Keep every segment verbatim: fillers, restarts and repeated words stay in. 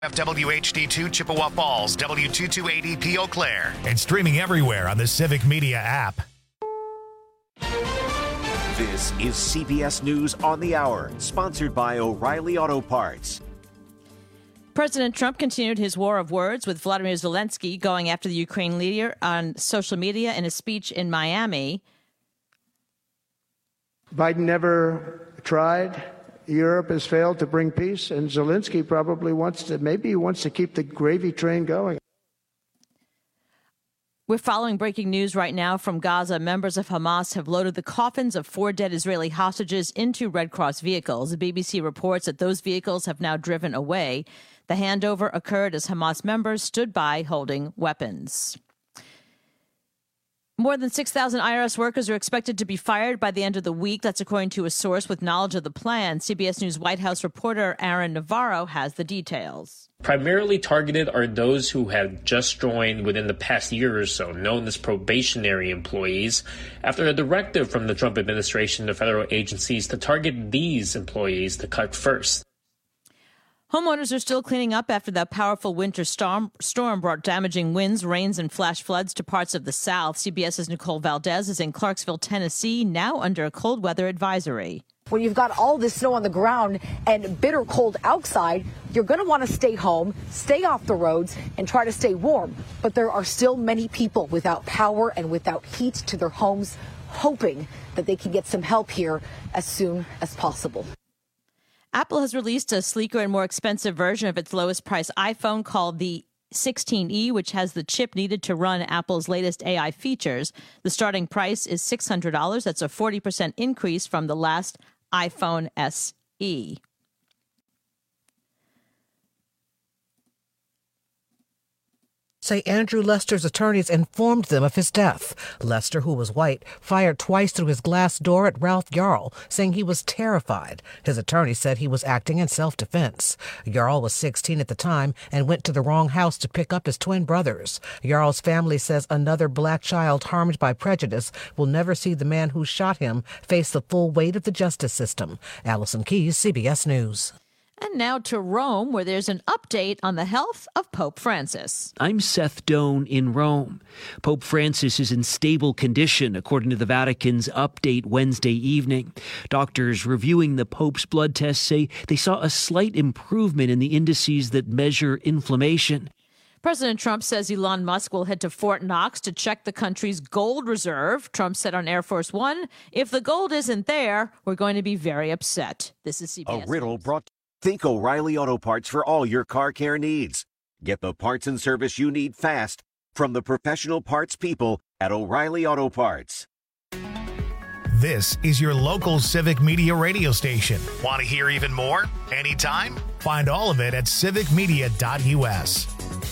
W H D two Chippewa Falls, W two two eight E P Eau Claire. And streaming everywhere on the Civic Media app. This is C B S News on the Hour, sponsored by O'Reilly Auto Parts. President Trump continued his war of words with Vladimir Zelensky going after the Ukraine leader on social media in a speech in Miami. Biden never tried. Europe has failed to bring peace, and Zelensky probably wants to, maybe he wants to keep the gravy train going. We're following breaking news right now from Gaza. Members of Hamas have loaded the coffins of four dead Israeli hostages into Red Cross vehicles. The B B C reports that those vehicles have now driven away. The handover occurred as Hamas members stood by holding weapons. More than six thousand I R S workers are expected to be fired by the end of the week. That's according to a source with knowledge of the plan. C B S News White House reporter Aaron Navarro has the details. Primarily targeted are those who have just joined within the past year or so, known as probationary employees, after a directive from the Trump administration to federal agencies to target these employees to cut first. Homeowners are still cleaning up after that powerful winter storm, storm brought damaging winds, rains, and flash floods to parts of the South. CBS's Nicole Valdez is in Clarksville, Tennessee, now under a cold weather advisory. When you've got all this snow on the ground and bitter cold outside, you're going to want to stay home, stay off the roads, and try to stay warm. But there are still many people without power and without heat to their homes, hoping that they can get some help here as soon as possible. Apple has released a sleeker and more expensive version of its lowest price iPhone called the sixteen E, which has the chip needed to run Apple's latest A I features. The starting price is six hundred dollars. That's a forty percent increase from the last iPhone S E. Say Andrew Lester's attorneys informed them of his death. Lester, who was white, fired twice through his glass door at Ralph Yarl, saying he was terrified. His attorney said he was acting in self-defense. Yarl was sixteen at the time and went to the wrong house to pick up his twin brothers. Yarl's family says another black child harmed by prejudice will never see the man who shot him face the full weight of the justice system. Allison Keyes, C B S News. And now to Rome, where there's an update on the health of Pope Francis. I'm Seth Doan in Rome. Pope Francis is in stable condition, according to the Vatican's update Wednesday evening. Doctors reviewing the Pope's blood tests say they saw a slight improvement in the indices that measure inflammation. President Trump says Elon Musk will head to Fort Knox to check the country's gold reserve. Trump said on Air Force One, if the gold isn't there, we're going to be very upset. This is C B S. A riddle brought Think O'Reilly Auto Parts for all your car care needs. Get the parts and service you need fast from the professional parts people at O'Reilly Auto Parts. This is your local Civic Media radio station. Want to hear even more? Anytime? Find all of it at civic media dot U S.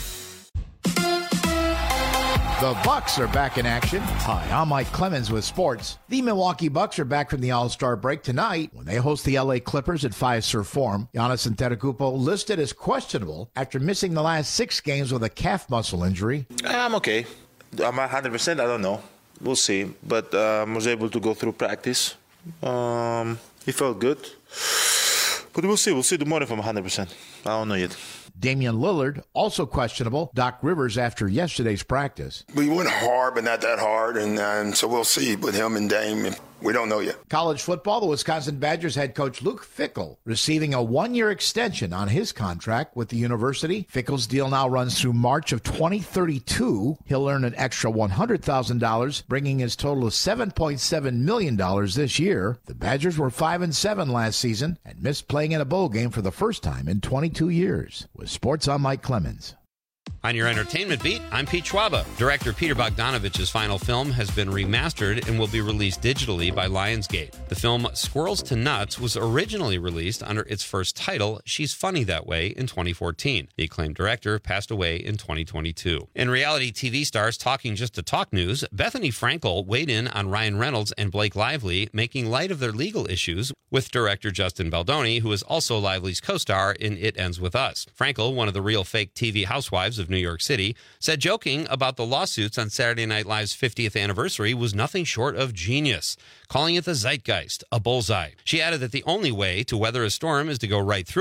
The Bucks are back in action. Hi, I'm Mike Clemens with sports. The Milwaukee Bucks are back from the All-Star break tonight when they host the L A Clippers at Fiserv Forum. Giannis Antetokounmpo listed as questionable after missing the last six games with a calf muscle injury. I'm okay. I'm one hundred percent. I don't know. We'll see. But um, I was able to go through practice. Um, he felt good. But we'll see. We'll see tomorrow if I'm one hundred percent. I don't know yet. Damian Lillard, also questionable. Doc Rivers after yesterday's practice. We went hard, but not that hard, and, and so we'll see with him and Dame. We don't know yet. College football, the Wisconsin Badgers head coach Luke Fickell receiving a one-year extension on his contract with the university. Fickell's deal now runs through March of twenty thirty-two. He'll earn an extra one hundred thousand dollars, bringing his total to seven point seven million dollars this year. The Badgers were five and seven last season and missed playing in a bowl game for the first time in twenty-two years. With sports, I'm Mike Clemens. On your entertainment beat, I'm Pete Schwaba. Director Peter Bogdanovich's final film has been remastered and will be released digitally by Lionsgate. The film Squirrels to Nuts was originally released under its first title, She's Funny That Way, in twenty fourteen. The acclaimed director passed away in twenty twenty-two. In reality T V stars talking just to talk news, Bethany Frankel weighed in on Ryan Reynolds and Blake Lively, making light of their legal issues with director Justin Baldoni, who is also Lively's co-star in It Ends With Us. Frankel, one of the real fake T V housewives of New York City, said joking about the lawsuits on Saturday Night Live's fiftieth anniversary was nothing short of genius, calling it the zeitgeist, a bullseye. She added that the only way to weather a storm is to go right through it.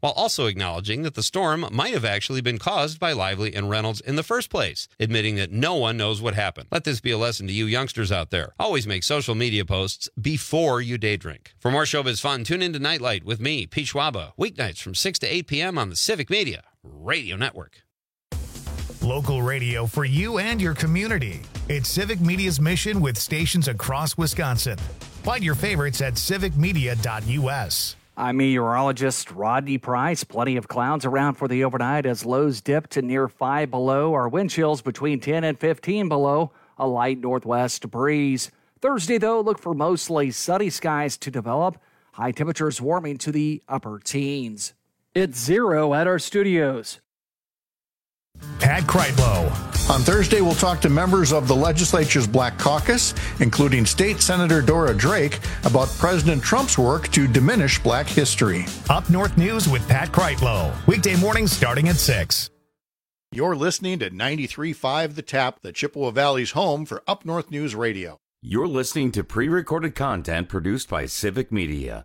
while also acknowledging that the storm might have actually been caused by Lively and Reynolds in the first place, admitting that no one knows what happened. Let this be a lesson to you youngsters out there. Always make social media posts before you day drink. For more showbiz fun, tune into Nightlight with me, Pete Schwaba, weeknights from six to eight p.m. on the Civic Media Radio Network. Local radio for you and your community. It's Civic Media's mission with stations across Wisconsin. Find your favorites at civic media dot u s. I'm meteorologist Rodney Price. Plenty of clouds around for the overnight as lows dip to near five below. Our wind chills between ten and fifteen below. A light northwest breeze. Thursday, though, look for mostly sunny skies to develop. High temperatures warming to the upper teens. It's zero at our studios. Pat Kreitlow. On Thursday, we'll talk to members of the legislature's Black Caucus, including State Senator Dora Drake, about President Trump's work to diminish Black history. Up North News with Pat Kreitlow. Weekday mornings starting at six. You're listening to ninety-three point five The Tap, the Chippewa Valley's home for Up North News Radio. You're listening to pre-recorded content produced by Civic Media.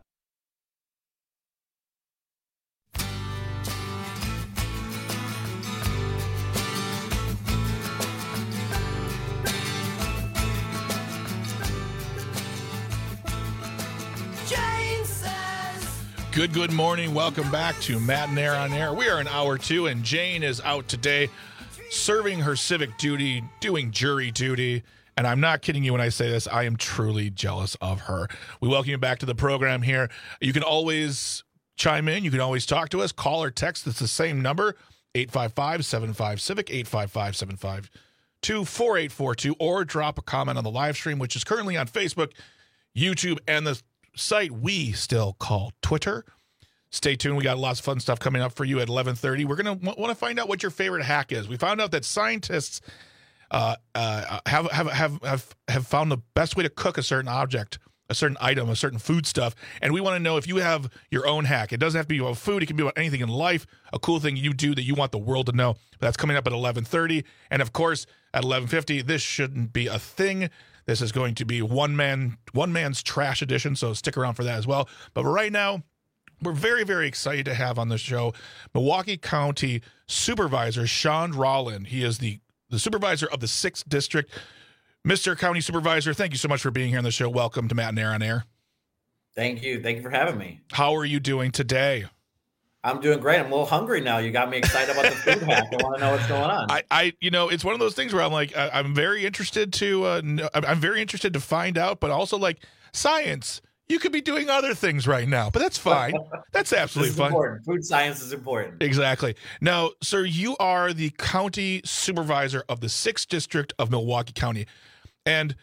Good, good morning. Welcome back to Matt and Air on Air. We are in hour two, and Jane is out today serving her civic duty, doing jury duty. And I'm not kidding you when I say this. I am truly jealous of her. We welcome you back to the program here. You can always chime in. You can always talk to us. Call or text. It's the same number, eight five five, seven five, CIVIC, eight five five, seven five two, four eight four two, or drop a comment on the live stream, which is currently on Facebook, YouTube, and the site we still call Twitter. Stay tuned. We got lots of fun stuff coming up for you at eleven thirty. We're going to w- want to find out what your favorite hack is. We found out that scientists uh, uh, have, have have have have found the best way to cook a certain object, a certain item, a certain food stuff, and we want to know if you have your own hack. It doesn't have to be about food. It can be about anything in life, a cool thing you do that you want the world to know. But that's coming up at eleven thirty. And, of course, at eleven fifty, this shouldn't be a thing. This is going to be one man, one man's trash edition, so stick around for that as well. But right now, we're very, very excited to have on the show Milwaukee County Supervisor Sean Rollin. He is the, the supervisor of the sixth District. Mister County Supervisor, thank you so much for being here on the show. Welcome to Matt and Air on Air. Thank you. Thank you for having me. How are you doing today? I'm doing great. I'm a little hungry now. You got me excited about the food hack. I want to know what's going on. I, I, you know, it's one of those things where I'm like, I, I'm very interested to, uh, know, I'm very interested to find out, but also like science. You could be doing other things right now, but that's fine. That's absolutely this is fine. Important. Food science is important. Exactly. Now, sir, you are the county supervisor of the sixth District of Milwaukee County, and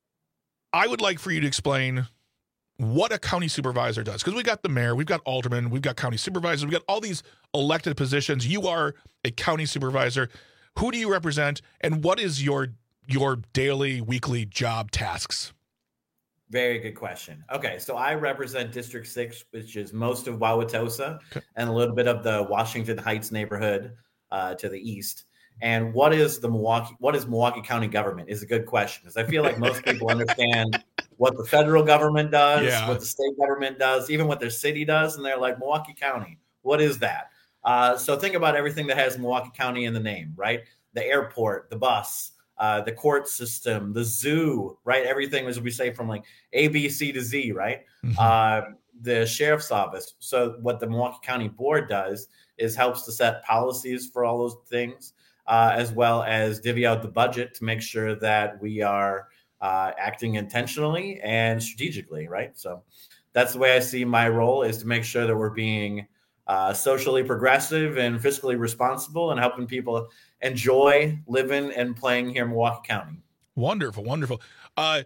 I would like for you to explain what a county supervisor does, because we got the mayor, we've got aldermen, we've got county supervisors, we've got all these elected positions. You are a county supervisor. Who do you represent, and what is your your daily, weekly job tasks? Very good question. Okay, so I represent District six, which is most of Wauwatosa okay. and a little bit of the Washington Heights neighborhood uh, to the east. And what is the Milwaukee, what is Milwaukee County government is a good question, because I feel like most people understand what the federal government does, yeah. what the state government does, even what their city does. And they're like, Milwaukee County, what is that? Uh, so think about everything that has Milwaukee County in the name, right? The airport, the bus, uh, the court system, the zoo, right? Everything, as we say, from like A, B, C to Z, right? Mm-hmm. Uh, the sheriff's office. So what the Milwaukee County Board does is helps to set policies for all those things, uh, as well as divvy out the budget to make sure that we are uh, acting intentionally and strategically, right? So that's the way I see my role, is to make sure that we're being uh, socially progressive and fiscally responsible and helping people enjoy living and playing here in Milwaukee County. Wonderful, wonderful. Uh,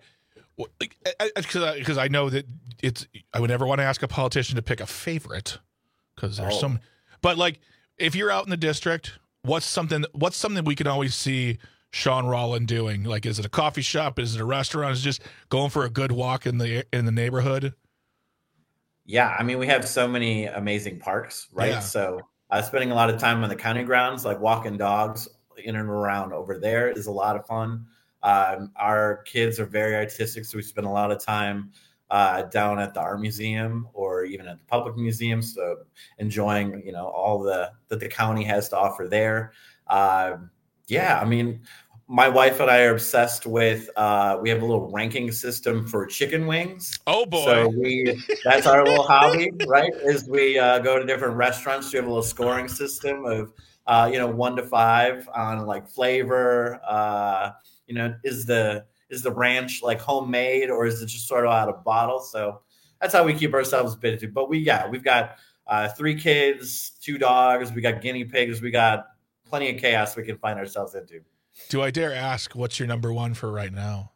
because I, I know that it's, I would never want to ask a politician to pick a favorite, because there's oh. some, but like if you're out in the district, what's something, what's something we can always see Sean Rollin doing? Like, is it a coffee shop? Is it a restaurant? Is it just going for a good walk in the, in the neighborhood? Yeah. I mean, we have so many amazing parks, right? Yeah. So uh, spending a lot of time on the county grounds, like walking dogs in and around over there is a lot of fun. Um, our kids are very artistic, so we spend a lot of time uh, down at the Art Museum or even at the public museums. So enjoying, you know, all the that the county has to offer there. Uh, yeah, I mean, my wife and I are obsessed with, uh, we have a little ranking system for chicken wings. Oh boy. So we, that's our little hobby, right? Is we uh, go to different restaurants. We have a little scoring system of, uh, you know, one to five on like flavor. Uh, you know, is the, is the ranch like homemade or is it just sort of out of bottle? So that's how we keep ourselves busy. But we, yeah, we've got uh, three kids, two dogs. We got guinea pigs. We got plenty of chaos we can find ourselves into. Do I dare ask what's your number one for right now?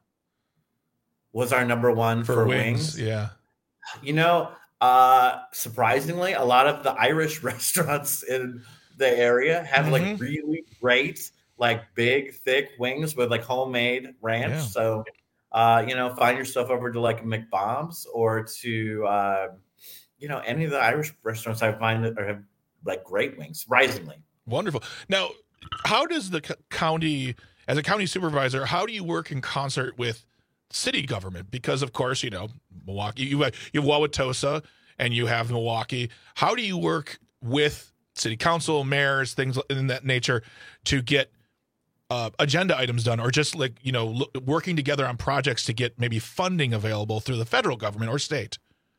Was our number one for, for wings? wings? Yeah. You know, uh, surprisingly, a lot of the Irish restaurants in the area have mm-hmm. like really great, like big, thick wings with like homemade ranch. Yeah. So, uh, you know, find yourself over to like McBob's or to, uh, you know, any of the Irish restaurants I find that are have like great wings, surprisingly. Wonderful. Now, how does the county, as a county supervisor, how do you work in concert with city government? Because, of course, you know, Milwaukee, you have, you have Wauwatosa and you have Milwaukee. How do you work with city council, mayors, things in that nature to get uh, agenda items done or just like, you know, lo- working together on projects to get maybe funding available through the federal government or state?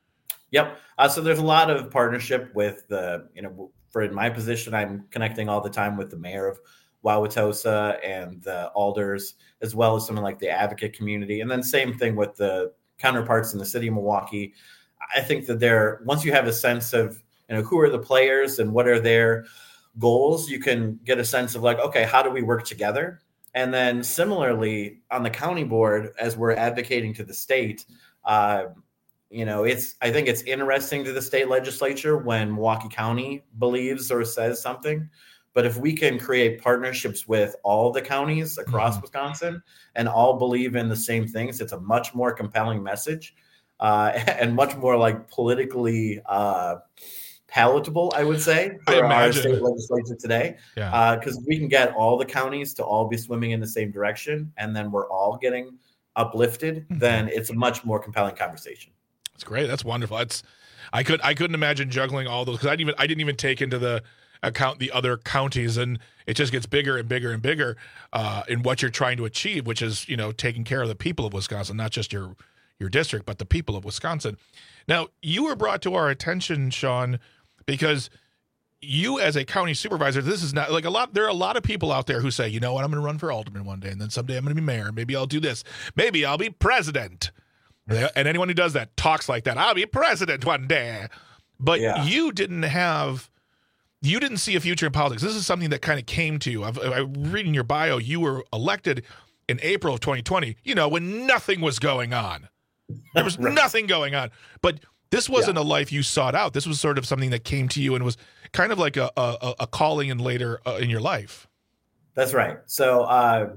Yep. Uh, so there's a lot of partnership with the, you know, for in my position, I'm connecting all the time with the mayor of Wauwatosa and the alders, as well as someone like the advocate community. And then same thing with the counterparts in the city of Milwaukee. I think that there, once you have a sense of, you know, who are the players and what are their goals, you can get a sense of like, okay, how do we work together? And then similarly on the county board, as we're advocating to the state, uh, you know, it's, I think it's interesting to the state legislature when Milwaukee County believes or says something, but if we can create partnerships with all the counties across mm-hmm. Wisconsin and all believe in the same things, it's a much more compelling message uh, and much more like politically uh, palatable, I would say, for our state legislature today. Yeah. Because uh, we can get all the counties to all be swimming in the same direction and then we're all getting uplifted, mm-hmm. then it's a much more compelling conversation. That's great. That's wonderful. That's I could I couldn't imagine juggling all those because I didn't even I didn't even take into the account the other counties, and it just gets bigger and bigger and bigger uh, in what you're trying to achieve, which is, you know, taking care of the people of Wisconsin, not just your your district, but the people of Wisconsin. Now, you were brought to our attention, Sean, because you as a county supervisor, this is not like a lot. There are a lot of people out there who say, you know what, I'm going to run for alderman one day, and then someday I'm going to be mayor. Maybe I'll do this. Maybe I'll be president. And anyone who does that talks like that. I'll be president one day. But yeah. you didn't have, you didn't see a future in politics. This is something that kind of came to you. I've, I'm reading your bio. You were elected in April of twenty twenty, you know, when nothing was going on. There was right. nothing going on. But this wasn't yeah. a life you sought out. This was sort of something that came to you and was kind of like a, a, a calling in later uh, in your life. That's right. So uh,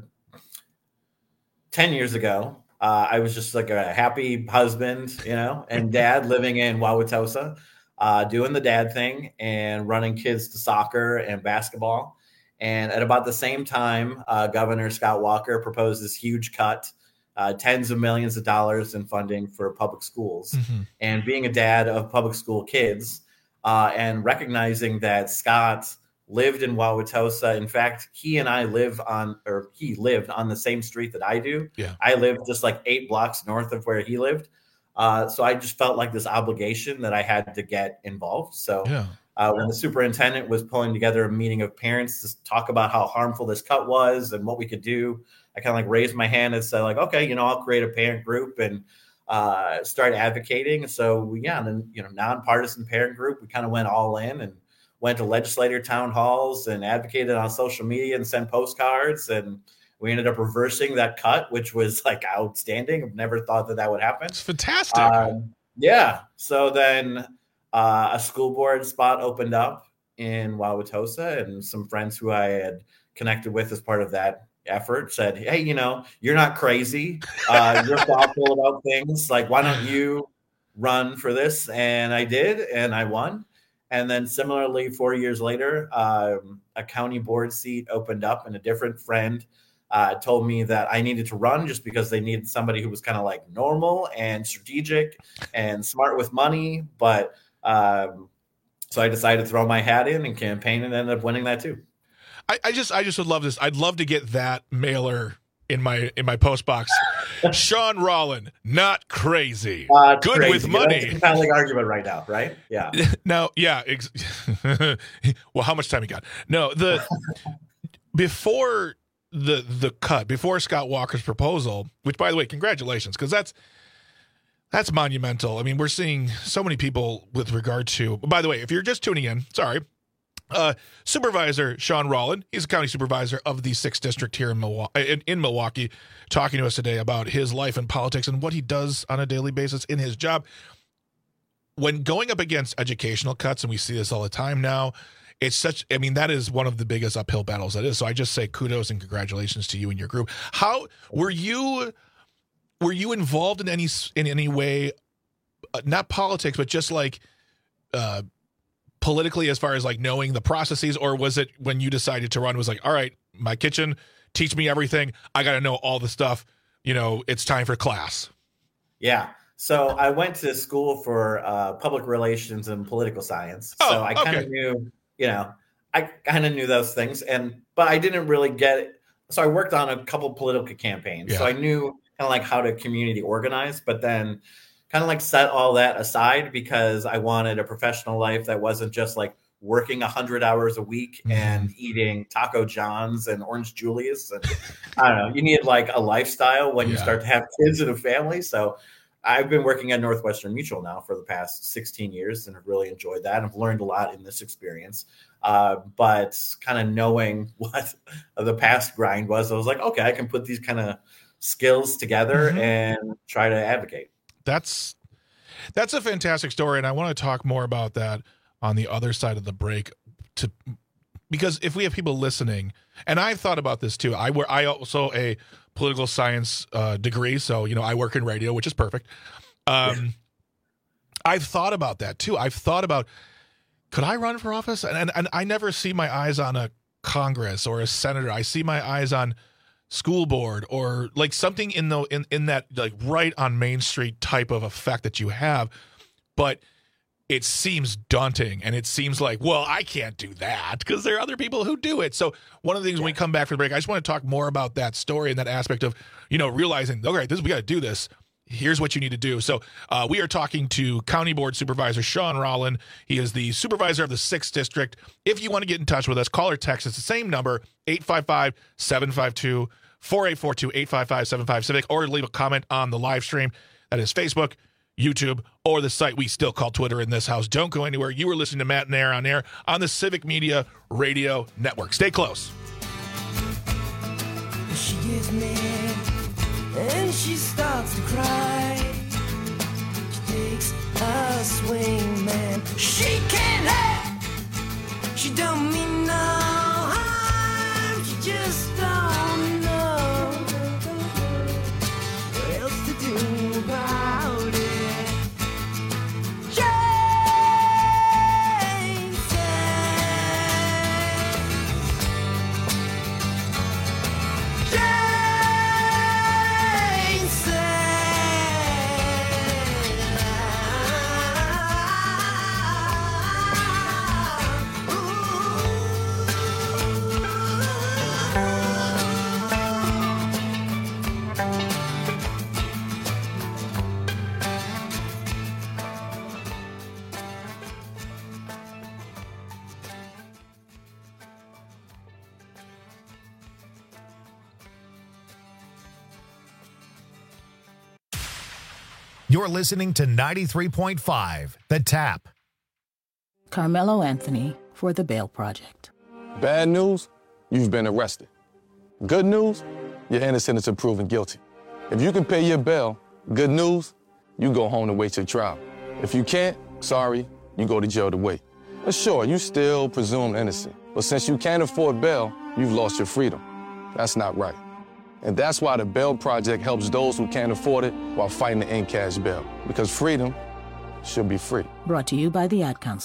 ten years ago, Uh, I was just like a happy husband, you know, and dad living in Wauwatosa, uh, doing the dad thing and running kids to soccer and basketball. And at about the same time, uh, Governor Scott Walker proposed this huge cut, uh, tens of millions of dollars in funding for public schools. Mm-hmm. And being a dad of public school kids uh, and recognizing that Scott lived in Wauwatosa. In fact, he and I live on, or he lived on the same street that I do. Yeah. I lived just like eight blocks north of where he lived. Uh, so I just felt like this obligation that I had to get involved. So yeah. uh, when the superintendent was pulling together a meeting of parents to talk about how harmful this cut was and what we could do, I kind of like raised my hand and said like, okay, you know, I'll create a parent group and uh, start advocating. So yeah, and then, you know, nonpartisan parent group, we kind of went all in and went to legislator town halls and advocated on social media and sent postcards. And we ended up reversing that cut, which was like outstanding. I've never thought that that would happen. It's fantastic. Um, yeah. So then uh, a school board spot opened up in Wauwatosa, and some friends who I had connected with as part of that effort said, hey, you know, you're not crazy. Uh, you're thoughtful about things. Like, why don't you run for this? And I did, and I won. And then similarly, four years later, um, a county board seat opened up, and a different friend uh, told me that I needed to run just because they needed somebody who was kind of like normal and strategic and smart with money. But um, so I decided to throw my hat in and campaign and ended up winning that too. I, I just I just would love this. I'd love to get that mailer in my in my post box. Sean Rollin, not crazy. Uh, Good crazy. with money. That's kind of like argument right now, right? Yeah. No, yeah. Ex- well, how much time you got? No, the before the the cut, before Scott Walker's proposal, which by the way, congratulations, because that's that's monumental. I mean, we're seeing so many people with regard to. By the way, if you're just tuning in, sorry. Uh, Supervisor Sean Rollin, he's a county supervisor of the sixth District here in Milwaukee, in, in Milwaukee, talking to us today about his life in politics and what he does on a daily basis in his job. When going up against educational cuts, and we see this all the time now, it's such, I mean, that is one of the biggest uphill battles that is. So I just say kudos and congratulations to you and your group. How were you, were you involved in any, in any way, uh, not politics, but just like, uh, politically, as far as like knowing the processes, or was it when you decided to run was like, all right, my kitchen, teach me everything. I got to know all the stuff. You know, it's time for class. Yeah. So I went to school for uh, public relations and political science. Oh, so I kind of okay. knew, you know, I kind of knew those things, and but I didn't really get it. So I worked on a couple political campaigns. Yeah. So I knew kind of like how to community organize, but then kind of like set all that aside because I wanted a professional life that wasn't just like working a hundred hours a week mm-hmm. and eating Taco John's and Orange Julius. And I don't know, you need like a lifestyle when yeah. you start to have kids and a family. So I've been working at Northwestern Mutual now for the past sixteen years and have really enjoyed that. I've learned a lot in this experience. Uh, but kind of knowing what the past grind was, I was like, okay, I can put these kind of skills together mm-hmm. and try to advocate. That's that's a fantastic story, and I want to talk more about that on the other side of the break. To because if we have people listening, and I've thought about this too. I were I also a political science uh, degree, so you know I work in radio, which is perfect. Um, I've thought about that too. I've thought about could I run for office, and, and and I never see my eyes on a Congress or a senator. I see my eyes on school board or like something in the in, in that like right on Main Street type of effect that you have, but it seems daunting and it seems like, well, I can't do that because there are other people who do it. So one of the things yeah. when we come back from the break, I just want to talk more about that story and that aspect of, you know, realizing, okay, this we got to do this. Here's what you need to do. So uh, we are talking to County Board Supervisor Sean Rollin. He is the supervisor of the sixth District. If you want to get in touch with us, call or text. It's the same number, eight five five, seven five two, four eight four two, eight five five, seven five Civic, or leave a comment on the live stream. That is Facebook, YouTube, or the site we still call Twitter in this house. Don't go anywhere. You are listening to Matt and Air on Air on the Civic Media Radio Network. Stay close. She gets mad and she starts to cry. She takes a swing, man. She can't have. She don't mean no harm. She just don't know what else to do about it. You're listening to ninety-three point five, The Tap. Carmelo Anthony for The Bail Project. Bad news, you've been arrested. Good news, you're innocent until proven guilty. If you can pay your bail, good news, you go home to wait your trial. If you can't, sorry, you go to jail to wait. But sure, you still presumed innocent. But since you can't afford bail, you've lost your freedom. That's not right. And that's why the Bail Project helps those who can't afford it while fighting to end cash bail. Because freedom should be free. Brought to you by the Ad Council.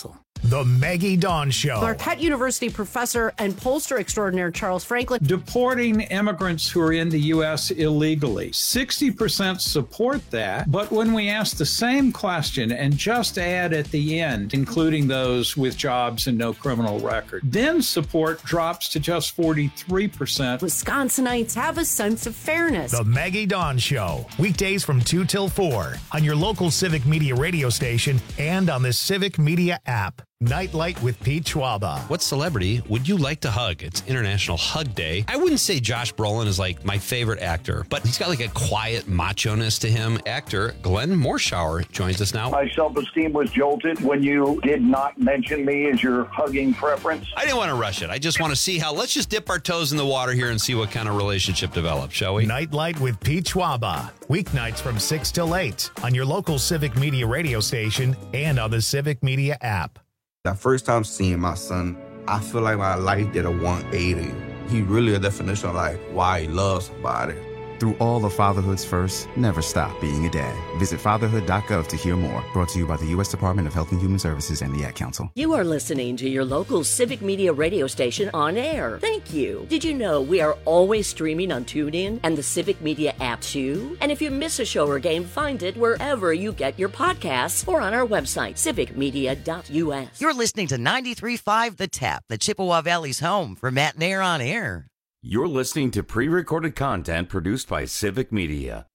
The Maggie Dawn Show. Marquette University professor and pollster extraordinaire Charles Franklin. Deporting immigrants who are in the U S illegally. sixty percent support that, but when we ask the same question and just add at the end, including those with jobs and no criminal record, then support drops to just forty-three percent. Wisconsinites have a sense of fairness. The Maggie Dawn Show. Weekdays from two till four on your local Civic Media radio station and on the Civic Media app. Nightlight with Pete Schwaba. What celebrity would you like to hug? It's International Hug Day. I wouldn't say Josh Brolin is like my favorite actor, but he's got like a quiet macho-ness to him. Actor Glenn Morshower joins us now. My self-esteem was jolted when you did not mention me as your hugging preference. I didn't want to rush it. I just want to see how, let's just dip our toes in the water here and see what kind of relationship develops, shall we? Nightlight with Pete Schwaba. Weeknights from six till eight on your local Civic Media radio station and on the Civic Media app. That first time seeing my son, I feel like my life did a one eighty. He really a definition of like why he loves somebody. Through all of fatherhood's first, never stop being a dad. Visit fatherhood dot gov to hear more. Brought to you by the U S Department of Health and Human Services and the Ad Council. You are listening to your local Civic Media radio station on air. Thank you. Did you know we are always streaming on TuneIn and the Civic Media app too? And if you miss a show or game, find it wherever you get your podcasts or on our website, civic media dot u s. You're listening to ninety-three point five The Tap, the Chippewa Valley's home for Matt and Air on Air. You're listening to pre-recorded content produced by Civic Media.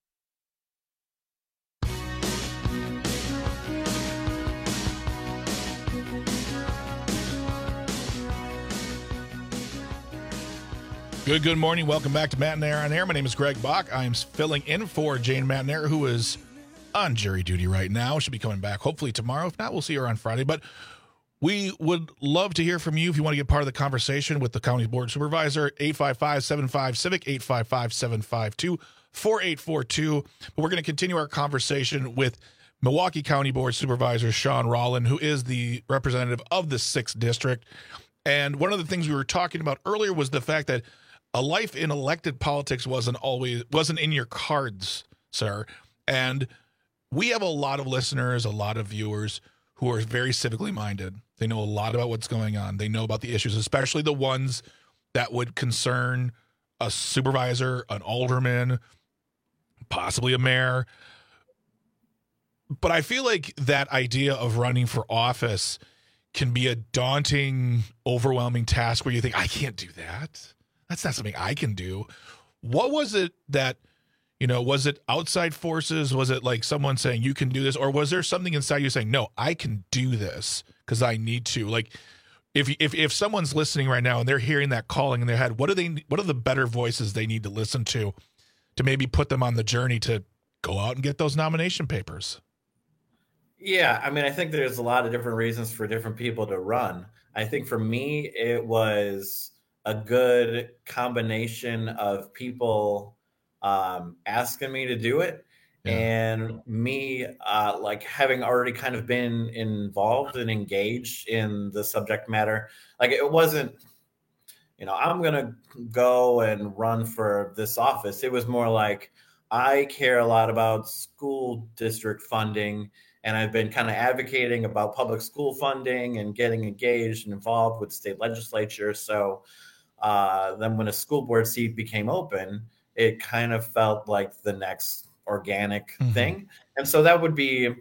Good, good morning. Welcome back to Matt and Air on Air. My name is Greg Bach. I am filling in for Jane Matt and Air, who is on jury duty right now. She'll be coming back hopefully tomorrow. If not, we'll see her on Friday. But we would love to hear from you if you want to get part of the conversation with the county board supervisor. Eight five five, seven five, civic, eight five five, seven five two, four eight four two. But we're going to continue our conversation with Milwaukee County Board Supervisor Sean Rollin, who is the representative of the sixth District. And one of the things we were talking about earlier was the fact that a life in elected politics wasn't always wasn't in your cards, sir. And we have a lot of listeners, a lot of viewers who are very civically minded. They know a lot about what's going on. They know about the issues, especially the ones that would concern a supervisor, an alderman, possibly a mayor. But I feel like that idea of running for office can be a daunting, overwhelming task where you think, I can't do that. That's not something I can do. What was it that, you know, was it outside forces? Was it like someone saying you can do this? Or was there something inside you saying, no, I can do this because I need to? Like if, if, if someone's listening right now and they're hearing that calling in their head, what do they, what are the better voices they need to listen to, to maybe put them on the journey to go out and get those nomination papers? Yeah, I mean, I think there's a lot of different reasons for different people to run. I think for me, it was a good combination of people um, asking me to do it yeah. and me uh, like having already kind of been involved and engaged in the subject matter. Like it wasn't, you know, I'm going to go and run for this office. It was more like I care a lot about school district funding. And I've been kind of advocating about public school funding and getting engaged and involved with state legislature. So uh, then when a school board seat became open, it kind of felt like the next organic mm-hmm. thing. And so that would be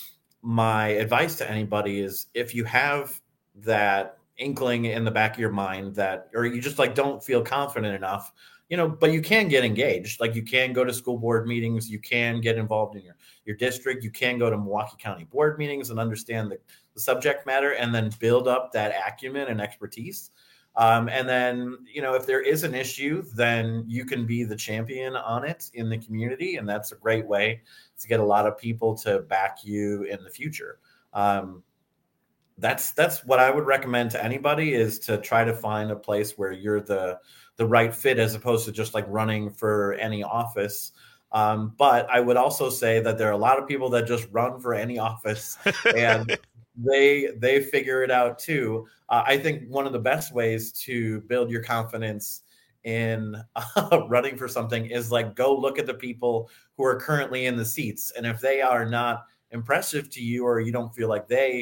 my advice to anybody is if you have that inkling in the back of your mind that, or you just like don't feel confident enough, you know, but you can get engaged. Like you can go to school board meetings, you can get involved in your, your district, you can go to Milwaukee County board meetings and understand the, the subject matter and then build up that acumen and expertise. Um, and then, you know, if there is an issue, then you can be the champion on it in the community. And that's a great way to get a lot of people to back you in the future. Um, that's, that's what I would recommend to anybody is to try to find a place where you're the, the right fit as opposed to just like running for any office. Um, but I would also say that there are a lot of people that just run for any office and they they figure it out too. Uh, I think one of the best ways to build your confidence in uh, running for something is like go look at the people who are currently in the seats. And if they are not impressive to you or you don't feel like they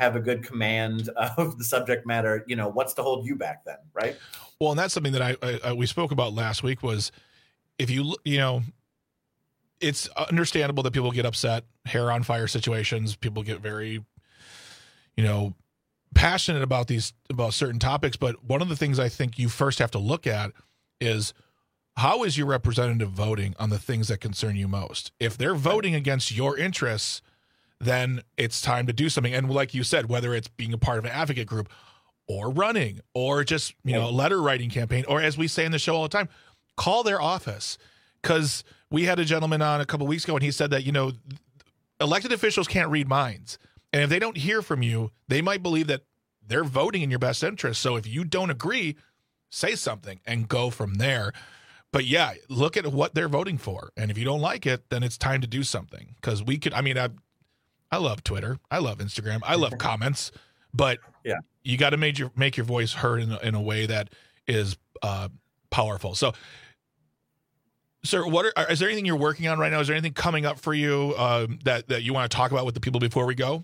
have a good command of the subject matter, you know, what's to hold you back then, right? Well, and that's something that I, I we spoke about last week was if you, you know, it's understandable that people get upset, hair on fire situations. People get very, you know, passionate about these, about certain topics. But one of the things I think you first have to look at is how is your representative voting on the things that concern you most? If they're voting against your interests, then it's time to do something. And like you said, whether it's being a part of an advocate group or running or just, you know, a letter writing campaign, or as we say in the show all the time, call their office. Because we had a gentleman on a couple of weeks ago and he said that, you know, elected officials can't read minds. And if they don't hear from you, they might believe that they're voting in your best interest. So if you don't agree, say something and go from there. But yeah, look at what they're voting for. And if you don't like it, then it's time to do something. Because we could, I mean, I, I love Twitter. I love Instagram. I love comments. But yeah, you got to make your, make your voice heard in a, in a way that is uh, powerful. So, sir, what are, is there anything you're working on right now? Is there anything coming up for you um, that, that you want to talk about with the people before we go?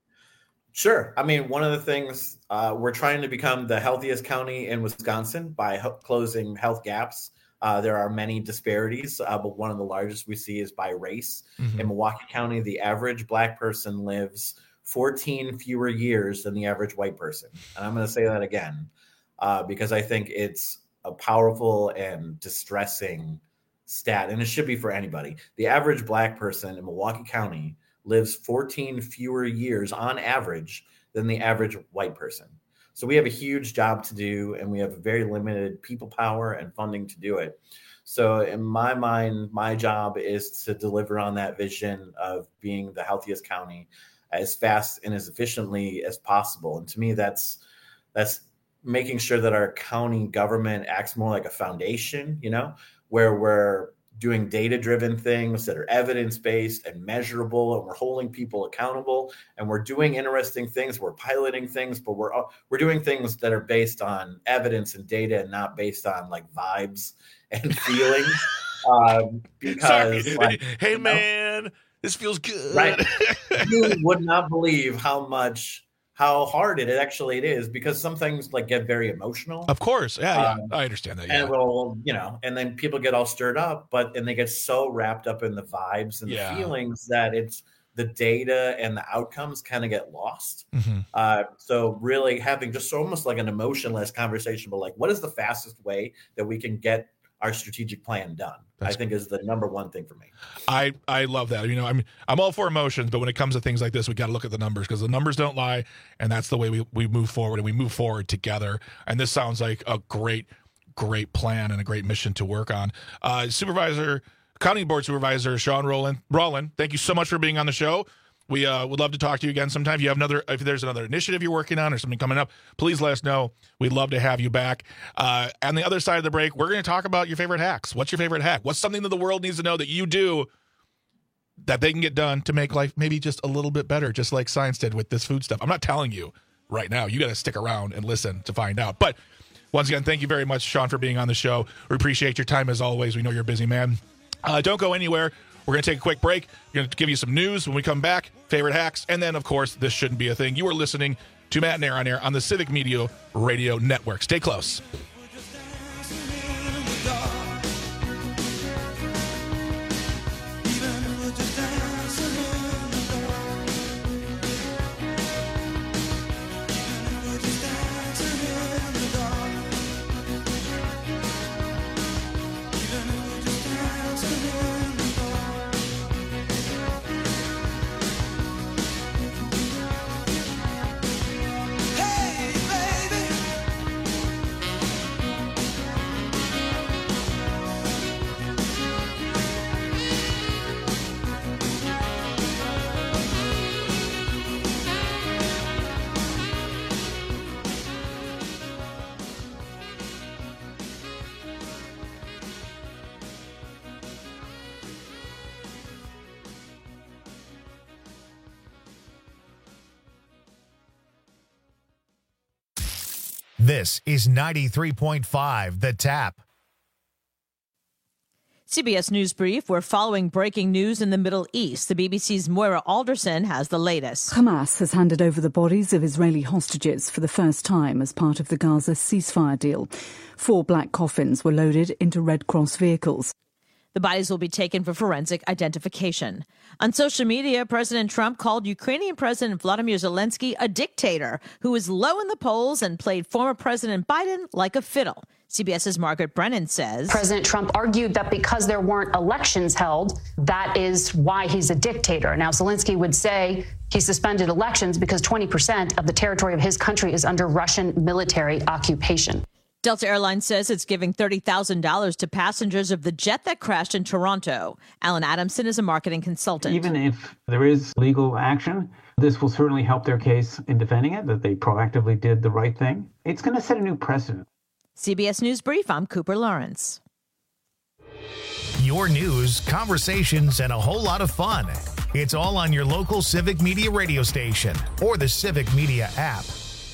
Sure. I mean, one of the things uh, we're trying to become the healthiest county in Wisconsin by h- closing health gaps. Uh, there are many disparities, uh, but one of the largest we see is by race. Mm-hmm. In Milwaukee County, the average Black person lives fourteen fewer years than the average white person. And I'm going to say that again uh, because I think it's a powerful and distressing stat, and it should be for anybody. The average Black person in Milwaukee County lives fourteen fewer years on average than the average white person. So we have a huge job to do, and we have very limited people power and funding to do it. So in my mind, my job is to deliver on that vision of being the healthiest county as fast and as efficiently as possible. And to me, that's that's making sure that our county government acts more like a foundation, you know, where we're doing data-driven things that are evidence-based and measurable, and we're holding people accountable, and we're doing interesting things. We're piloting things, but we're we're doing things that are based on evidence and data, and not based on like vibes and feelings. um, because, like, hey you know, man, this feels good. Right? You would not believe how much. how hard it actually it is, because some things like get very emotional. Of course. Yeah, yeah. Um, I understand that. Yeah. And will, you know, and then people get all stirred up, but, and they get so wrapped up in the vibes and yeah. the feelings that it's the data and the outcomes kind of get lost. Mm-hmm. Uh, so really having just almost like an emotionless conversation, but like, what is the fastest way that we can get our strategic plan done? That's, I think is the number one thing for me. I, I love that. You know, I'm I'm all for emotions, but when it comes to things like this, we got to look at the numbers, because the numbers don't lie, and that's the way we, we move forward, and we move forward together. And this sounds like a great, great plan and a great mission to work on. Uh, Supervisor, County Board Supervisor Sean Rowland, Rowland, thank you so much for being on the show. We uh, would love to talk to you again sometime. If you have another, if there's another initiative you're working on or something coming up, please let us know. We'd love to have you back. Uh, on the other side of the break, we're going to talk about your favorite hacks. What's your favorite hack? What's something that the world needs to know that you do that they can get done to make life maybe just a little bit better, just like science did with this food stuff? I'm not telling you right now. You got to stick around and listen to find out. But once again, thank you very much, Sean, for being on the show. We appreciate your time as always. We know you're a busy man. Uh, don't go anywhere. We're going to take a quick break. We're going to give you some news when we come back, favorite hacks, and then, of course, this shouldn't be a thing. You are listening to Matt and Air on Air on the Civic Media Radio Network. Stay close. This is ninety-three point five The Tap. C B S News Brief, we're following breaking news in the Middle East. The B B C's Moira Alderson has the latest. Hamas has handed over the bodies of Israeli hostages for the first time as part of the Gaza ceasefire deal. Four black coffins were loaded into Red Cross vehicles. The bodies will be taken for forensic identification. On social media, President Trump called Ukrainian President Vladimir Zelensky a dictator who is low in the polls and played former President Biden like a fiddle. CBS's Margaret Brennan says President Trump argued that because there weren't elections held, that is why he's a dictator. Now, Zelensky would say he suspended elections because twenty percent of the territory of his country is under Russian military occupation. Delta Airlines says it's giving thirty thousand dollars to passengers of the jet that crashed in Toronto. Alan Adamson is a marketing consultant. Even if there is legal action, this will certainly help their case in defending it, that they proactively did the right thing. It's going to set a new precedent. C B S News Brief, I'm Cooper Lawrence. Your news, conversations, and a whole lot of fun. It's all on your local Civic Media radio station or the Civic Media app.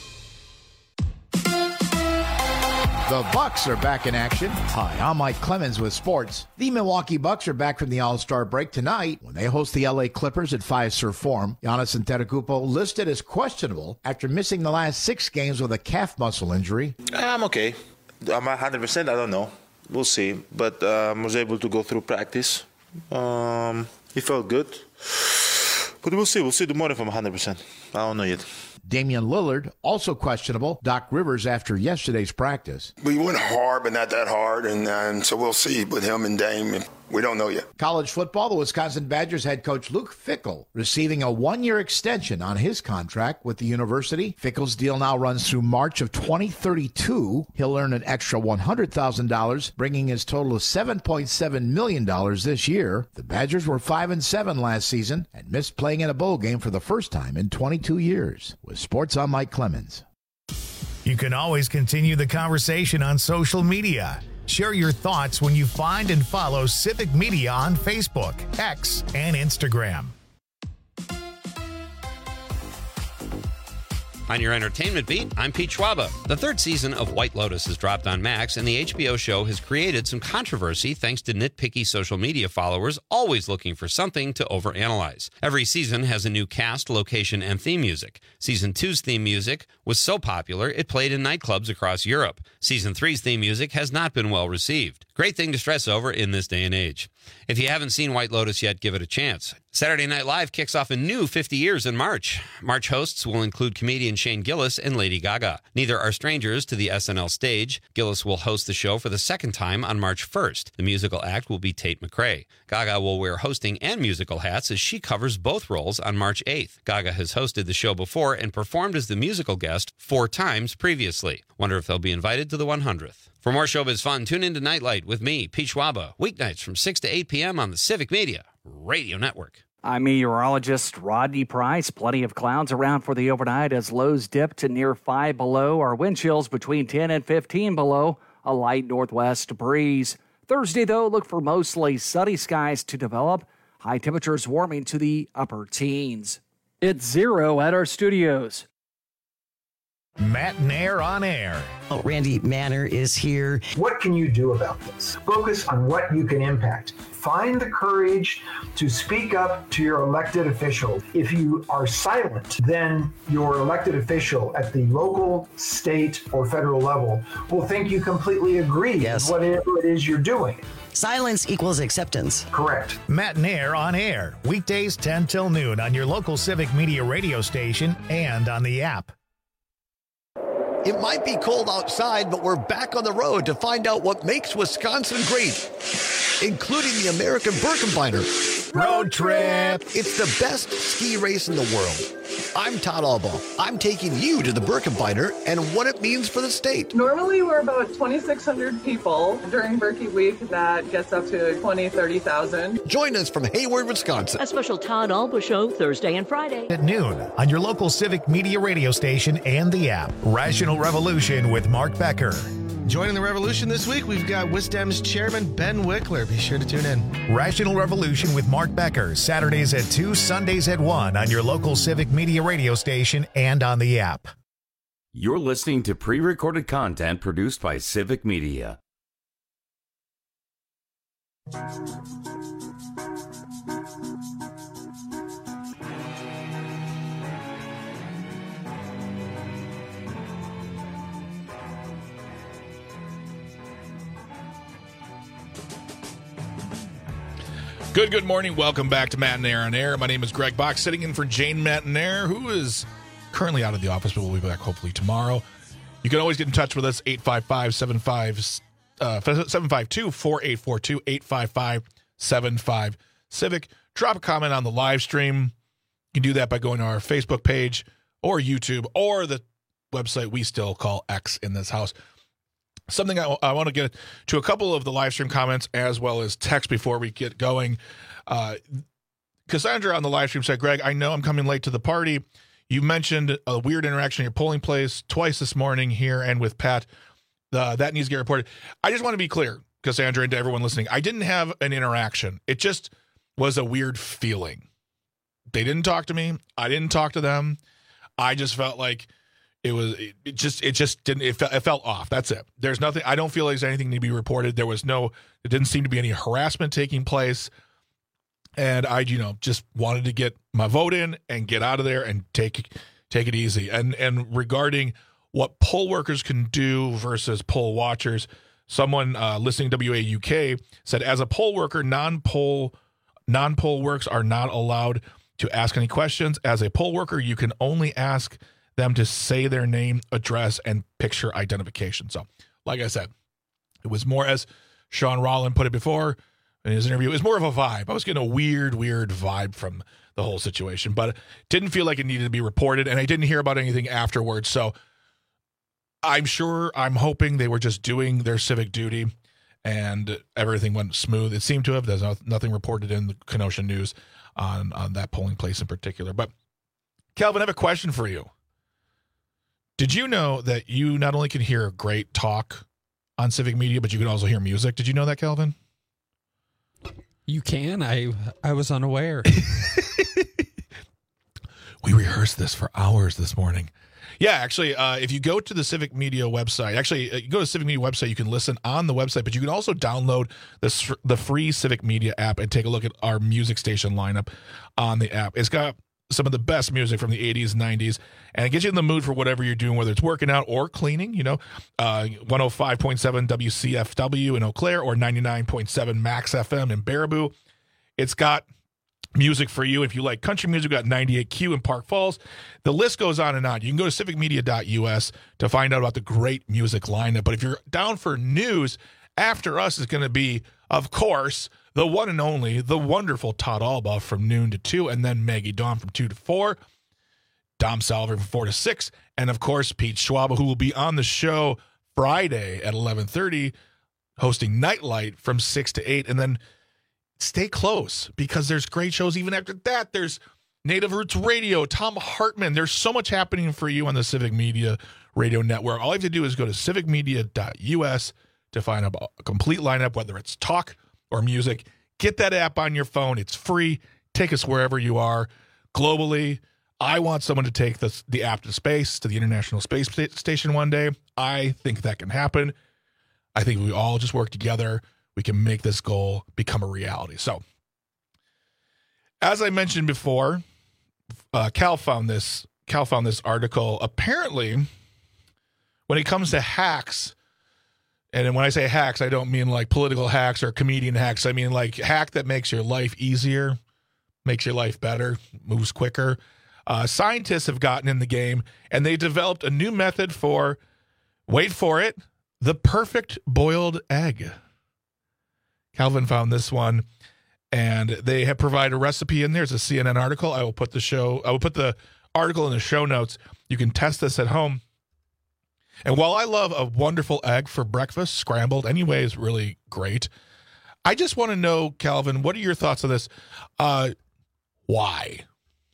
The Bucks are back in action. Hi, I'm Mike Clemens with sports. The Milwaukee Bucks are back from the All-Star break tonight when they host the L A Clippers at Fiserv Forum. Giannis Antetokounmpo listed as questionable after missing the last six games with a calf muscle injury. I'm okay. I'm one hundred percent. I don't know. We'll see. But um, I was able to go through practice. Um, it felt good. But we'll see. We'll see tomorrow if I'm one hundred percent. I don't know yet. Damian Lillard, also questionable. Doc Rivers after yesterday's practice. We went hard, but not that hard, and, and so we'll see with him and Dame. We don't know yet. College football, the Wisconsin Badgers head coach Luke Fickell receiving a one-year extension on his contract with the university. Fickell's deal now runs through March of twenty thirty-two. He'll earn an extra one hundred thousand dollars, bringing his total to seven point seven million dollars this year. The Badgers were five and seven last season and missed playing in a bowl game for the first time in twenty-two years. With sports, I'm Mike Clemens. You can always continue the conversation on social media. Share your thoughts when you find and follow Civic Media on Facebook, X, and Instagram. On your entertainment beat, I'm Pete Schwaba. The third season of White Lotus has dropped on Max, and the H B O show has created some controversy thanks to nitpicky social media followers always looking for something to overanalyze. Every season has a new cast, location, and theme music. Season two's theme music was so popular it played in nightclubs across Europe. Season three's theme music has not been well received. Great thing to stress over in this day and age. If you haven't seen White Lotus yet, give it a chance. Saturday Night Live kicks off a new fifty years in March. March hosts will include comedian Shane Gillis and Lady Gaga. Neither are strangers to the S N L stage. Gillis will host the show for the second time on March first. The musical act will be Tate McRae. Gaga will wear hosting and musical hats as she covers both roles on March eighth. Gaga has hosted the show before and performed as the musical guest four times previously. Wonder if they'll be invited to the one hundredth. For more showbiz fun, tune in to Nightlight with me, Pete Schwaba, weeknights from six to eight p.m. on the Civic Media Radio Network. I'm meteorologist Rodney Price. Plenty of clouds around for the overnight as lows dip to near five below. Our wind chills between ten and fifteen below. A light northwest breeze. Thursday, though, look for mostly sunny skies to develop. High temperatures warming to the upper teens. It's zero at our studios. Matt Nair on air. Oh, Randy Manor is here. What can you do about this? Focus on what you can impact. Find the courage to speak up to your elected official. If you are silent, then your elected official at the local, state, or federal level will think you completely agree yes. with whatever it is you're doing. Silence equals acceptance. Correct. Matt Nair on air. Weekdays ten till noon on your local Civic Media radio station and on the app. It might be cold outside, but we're back on the road to find out what makes Wisconsin great, including the American Birkebeiner Road Trip. It's the best ski race in the world. I'm Todd Albaugh. I'm taking you to the Birkebeiner and what it means for the state. Normally, we're about twenty-six hundred people. During Birkie Week, that gets up to twenty, thirty thousand. Join us from Hayward, Wisconsin. A special Todd Albaugh show Thursday and Friday at noon on your local Civic Media radio station and the app. Rational Revolution with Mark Becker. Joining the revolution this week, we've got WisDem's chairman, Ben Wickler. Be sure to tune in. Rational Revolution with Mark Becker, Saturdays at two, Sundays at one on your local Civic Media radio station and on the app. You're listening to pre-recorded content produced by Civic Media. Good, good morning. Welcome back to Matt and Air on Air. My name is Greg Bach, sitting in for Jane Matanair, who is currently out of the office, but will be back hopefully tomorrow. You can always get in touch with us, eight five five, seven five two, four eight four two, eight five five, seven five Civic. Drop a comment on the live stream. You can do that by going to our Facebook page or YouTube or the website we still call X in this house. Something I, I want to get to a couple of the live stream comments as well as text before we get going. Uh, Cassandra on the live stream said, Greg, I know I'm coming late to the party. You mentioned a weird interaction at your polling place twice this morning here and with Pat. Uh, that needs to get reported. I just want to be clear, Cassandra, and to everyone listening, I didn't have an interaction. It just was a weird feeling. They didn't talk to me. I didn't talk to them. I just felt like It was it just it just didn't it felt, it felt off. That's it. There's nothing. I don't feel like there's anything to be reported. There was no. There didn't seem to be any harassment taking place, and I you know just wanted to get my vote in and get out of there and take take it easy. And and regarding what poll workers can do versus poll watchers, someone uh, listening to W A U K said, as a poll worker, non-poll non-poll works are not allowed to ask any questions. As a poll worker, you can only ask them to say their name, address, and picture identification. So, like I said, it was more, as Sean Rollin put it before in his interview, it was more of a vibe. I was getting a weird, weird vibe from the whole situation, but it didn't feel like it needed to be reported, and I didn't hear about anything afterwards. So I'm sure, I'm hoping they were just doing their civic duty and everything went smooth. It seemed to have. There's nothing reported in the Kenosha News on, on that polling place in particular. But, Calvin, I have a question for you. Did you know that you not only can hear great talk on civic media, but you can also hear music? Did you know that, Calvin? You can. I I was unaware. We rehearsed this for hours this morning. Yeah, actually, uh, if you go to the Civic Media website, actually, uh, you go to the Civic Media website, you can listen on the website, but you can also download the, the free Civic Media app and take a look at our music station lineup on the app. It's got some of the best music from the eighties, nineties, and it gets you in the mood for whatever you're doing, whether it's working out or cleaning, you know, uh, one oh five point seven W C F W in Eau Claire or ninety-nine point seven Max F M in Baraboo. It's got music for you. If you like country music, we've got ninety-eight Q in Park Falls. The list goes on and on. You can go to civic media dot U S to find out about the great music lineup. But if you're down for news, after us is going to be, of course, the one and only, the wonderful Todd Alba from noon to two, and then Maggie Dawn from two to four, Dom Salver from four to six, and of course, Pete Schwab, who will be on the show Friday at eleven thirty, hosting Nightlight from six to eight, and then stay close because there's great shows even after that. There's Native Roots Radio, Tom Hartman. There's so much happening for you on the Civic Media Radio Network. All you have to do is go to civic media dot U S to find out a complete lineup, whether it's talk or music. Get that app on your phone. It's free. Take us wherever you are globally. I want someone to take this, the app to space, to the International Space Station one day. I think that can happen. I think we all just work together. We can make this goal become a reality. So, as I mentioned before, uh, Cal found this. Cal found this article. Apparently, when it comes to hacks, and when I say hacks, I don't mean like political hacks or comedian hacks. I mean like hack that makes your life easier, makes your life better, moves quicker. Uh, scientists have gotten in the game, and they developed a new method for, wait for it, the perfect boiled egg. Calvin found this one, and they have provided a recipe in there. It's a C N N article. I will put the show. I will put the article in the show notes. You can test this at home. And while I love a wonderful egg for breakfast, scrambled anyway is really great. I just want to know, Calvin, what are your thoughts on this? Uh, why?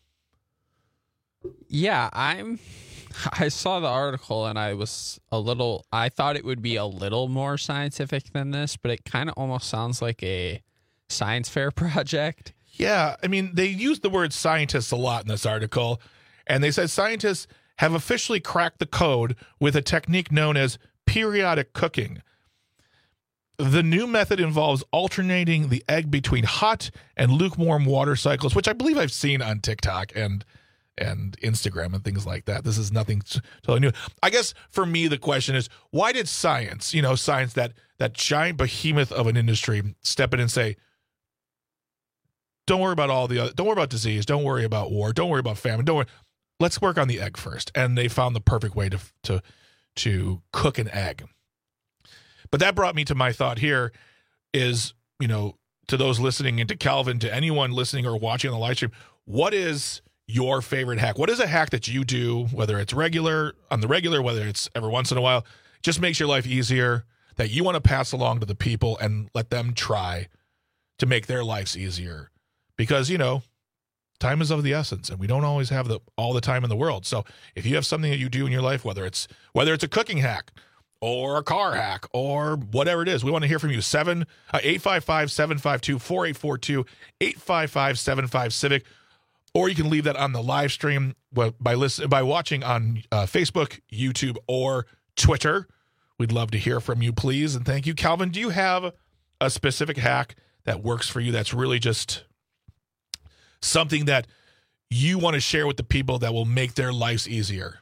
Yeah, I'm. I saw the article and I was a little. I thought it would be a little more scientific than this, but it kind of almost sounds like a science fair project. Yeah, I mean, they used the word scientists a lot in this article, and they said scientists have officially cracked the code with a technique known as periodic cooking. The new method involves alternating the egg between hot and lukewarm water cycles, which I believe I've seen on TikTok and and Instagram and things like that. This is nothing totally new. I guess for me, the question is, why did science, you know, science, that that giant behemoth of an industry, step in and say, don't worry about all the other, don't worry about disease, don't worry about war, don't worry about famine, don't worry. Let's work on the egg first. And they found the perfect way to to to cook an egg. But that brought me to my thought here is, you know, to those listening and to Calvin, to anyone listening or watching on the live stream, what is your favorite hack? What is a hack that you do, whether it's regular, on the regular, whether it's every once in a while, just makes your life easier, that you want to pass along to the people and let them try to make their lives easier? Because, you know, time is of the essence, and we don't always have the all the time in the world. So if you have something that you do in your life, whether it's whether it's a cooking hack, or a car hack, or whatever it is, we want to hear from you. Seven uh, eight five five, seven five two, four eight four two, eight five five, seven five Civic, or you can leave that on the live stream by listen by watching on uh, Facebook, YouTube, or Twitter. We'd love to hear from you, please, and thank you. Calvin, do you have a specific hack that works for you that's really just something that you want to share with the people that will make their lives easier?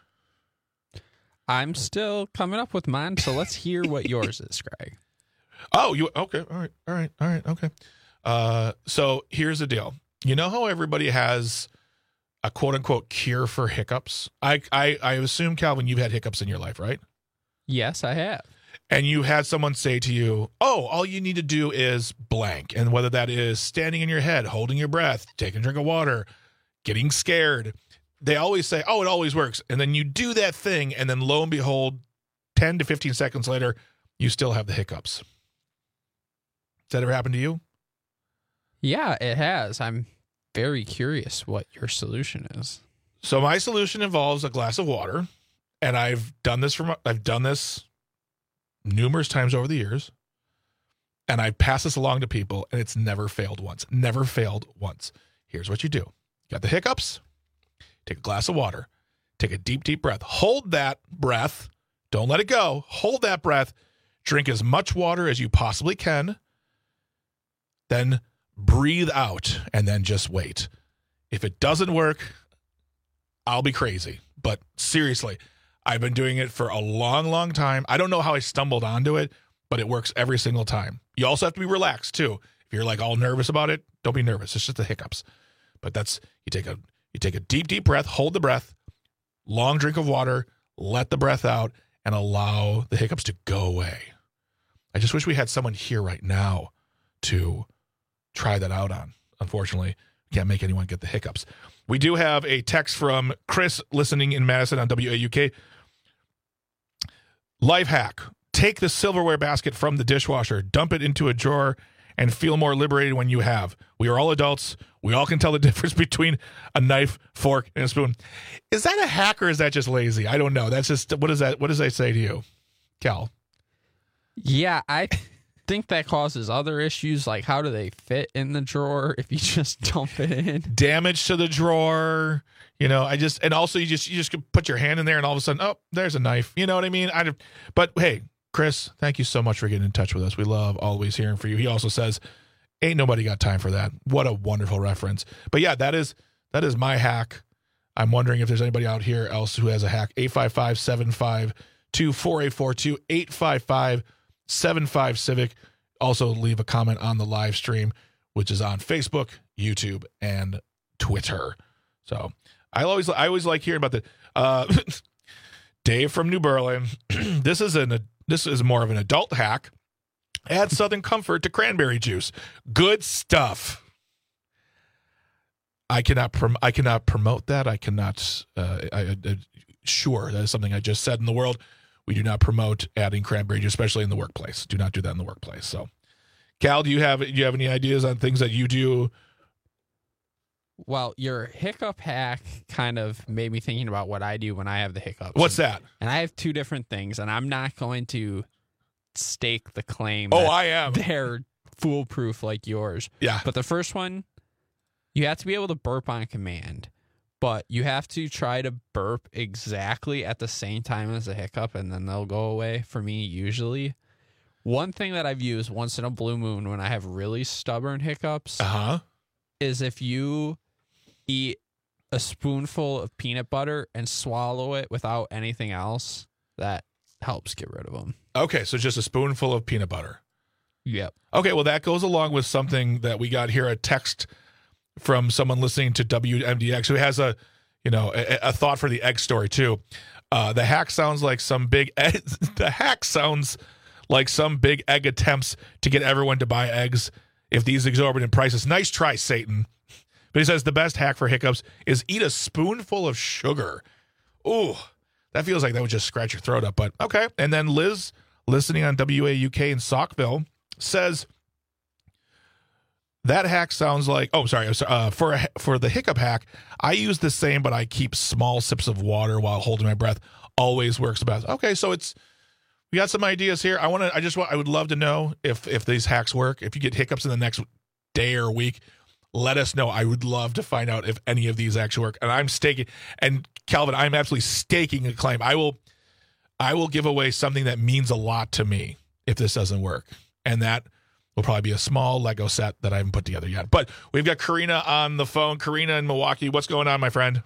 I'm still coming up with mine, so let's hear what yours is, Greg. Oh, you okay? All right, all right, all right, okay. Uh, so here's the deal. You know how everybody has a quote unquote cure for hiccups? I, I, I assume, Calvin, you've had hiccups in your life, right? Yes, I have. And you had someone say to you, oh, all you need to do is blank. And whether that is standing in your head, holding your breath, taking a drink of water, getting scared, they always say, oh, it always works. And then you do that thing, and then lo and behold, ten to fifteen seconds later, you still have the hiccups. Has that ever happened to you? Yeah, it has. I'm very curious what your solution is. So my solution involves a glass of water, and I've done this from I've done this numerous times over the years, and I pass this along to people, and it's never failed once. Never failed once. Here's what you do. You got the hiccups. Take a glass of water. Take a deep, deep breath. Hold that breath. Don't let it go. Hold that breath. Drink as much water as you possibly can. Then breathe out, and then just wait. If it doesn't work, I'll be crazy. But seriously, I've been doing it for a long, long time. I don't know how I stumbled onto it, but it works every single time. You also have to be relaxed, too. If you're like all nervous about it, don't be nervous. It's just the hiccups. But that's, you take a You take a deep, deep breath, hold the breath, long drink of water, let the breath out, and allow the hiccups to go away. I just wish we had someone here right now to try that out on. Unfortunately, can't make anyone get the hiccups. We do have a text from Chris listening in Madison on W A U K. Life hack. Take the silverware basket from the dishwasher, dump it into a drawer, and feel more liberated when you have. We are all adults. We all can tell the difference between a knife, fork, and a spoon. Is that a hack or is that just lazy? I don't know. That's just, what is that? What does that say to you, Cal? Yeah, I think that causes other issues. Like, how do they fit in the drawer if you just dump it in? Damage to the drawer. You know, I just, and also you just, you just could put your hand in there and all of a sudden, oh, there's a knife. You know what I mean? I, but hey, Chris, thank you so much for getting in touch with us. We love always hearing from you. He also says, ain't nobody got time for that. What a wonderful reference. But yeah, that is that is my hack. I'm wondering if there's anybody out here else who has a hack. eight five five, seven five two, four eight four two, eight five five, seven five Civic. Also leave a comment on the live stream, which is on Facebook, YouTube, and Twitter. So I always I always like hearing about the uh, Dave from New Berlin. This is an This is more of an adult hack. Add Southern Comfort to cranberry juice. Good stuff. I cannot prom- I cannot promote that. I cannot. Uh, I, I, sure, that is something I just said in the world. We do not promote adding cranberry juice, especially in the workplace. Do not do that in the workplace. So, Cal, do you have do you have any ideas on things that you do? Well, your hiccup hack kind of made me thinking about what I do when I have the hiccups. What's that? And I have two different things, and I'm not going to stake the claim. Oh, that I am. They're foolproof like yours. Yeah. But the first one, you have to be able to burp on command, but you have to try to burp exactly at the same time as the hiccup, and then they'll go away for me usually. One thing that I've used once in a blue moon when I have really stubborn hiccups uh-huh. is if you eat a spoonful of peanut butter and swallow it without anything else, that helps get rid of them. Okay, so just a spoonful of peanut butter. Yep. Okay, well, that goes along with something that we got here, a text from someone listening to W M D X who has a, you know, a, a thought for the egg story too. Uh, the hack sounds like some big egg, the hack sounds like some big egg attempts to get everyone to buy eggs if these exorbitant prices. Nice try, Satan. But he says the best hack for hiccups is eat a spoonful of sugar. Ooh, that feels like that would just scratch your throat up, but okay. And then Liz, listening on W A U K in Saukville, says that hack sounds like, oh, sorry, uh, for a, for the hiccup hack, I use the same, but I keep small sips of water while holding my breath. Always works best. Okay, so it's, we got some ideas here. I want to, I just want, I would love to know if if these hacks work. If you get hiccups in the next day or week, let us know. I would love to find out if any of these actually work. And I'm staking, and Calvin, I'm absolutely staking a claim. I will, I will give away something that means a lot to me if this doesn't work. And that will probably be a small Lego set that I haven't put together yet. But we've got Karina on the phone. Karina in Milwaukee, what's going on, my friend?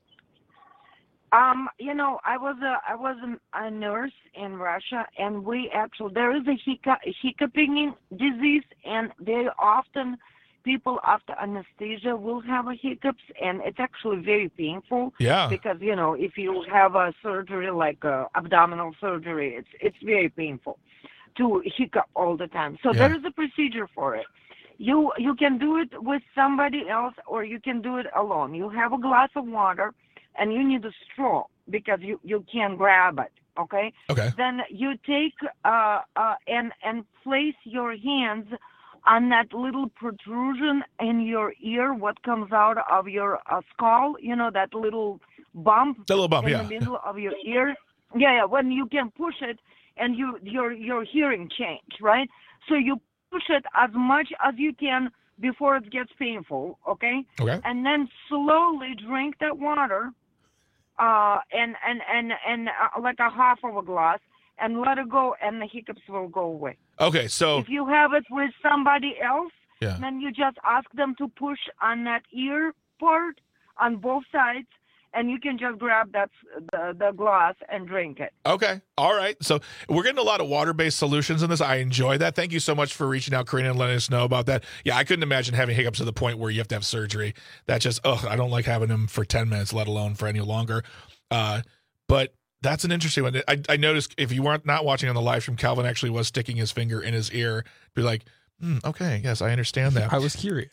Um, you know, I was a I was a, a nurse in Russia, and we actually there is a hiccup, hiccuping disease, and very often people after anesthesia will have a hiccups, and it's actually very painful. Yeah. Because you know, if you have a surgery like a abdominal surgery, it's it's very painful to hiccup all the time. So Yeah. there is a procedure for it. You you can do it with somebody else, or you can do it alone. You have a glass of water, and you need a straw because you, you can't grab it, okay? Okay. Then you take uh, uh, and, and place your hands on that little protrusion in your ear, what comes out of your uh, skull, you know, that little bump, The little bump, in yeah. the middle of your ear. Yeah, yeah, when you can push it and you your your hearing change, right? So you push it as much as you can before it gets painful, okay? Okay. And then slowly drink that water, uh, and and and and uh, like a half of a glass, and let it go, and the hiccups will go away. Okay, so If you have it with somebody else, Yeah. then you just ask them to push on that ear part on both sides, and you can just grab that the, the glass and drink it. Okay. All right. So we're getting a lot of water-based solutions in this. I enjoy that. Thank you so much for reaching out, Karina, and letting us know about that. Yeah, I couldn't imagine having hiccups to the point where you have to have surgery. That just, oh, I don't like having them for ten minutes, let alone for any longer. Uh, but that's an interesting one. I, I noticed if you weren't not watching on the live stream, Calvin actually was sticking his finger in his ear. Be like, hmm, okay, yes, I understand that. I was curious.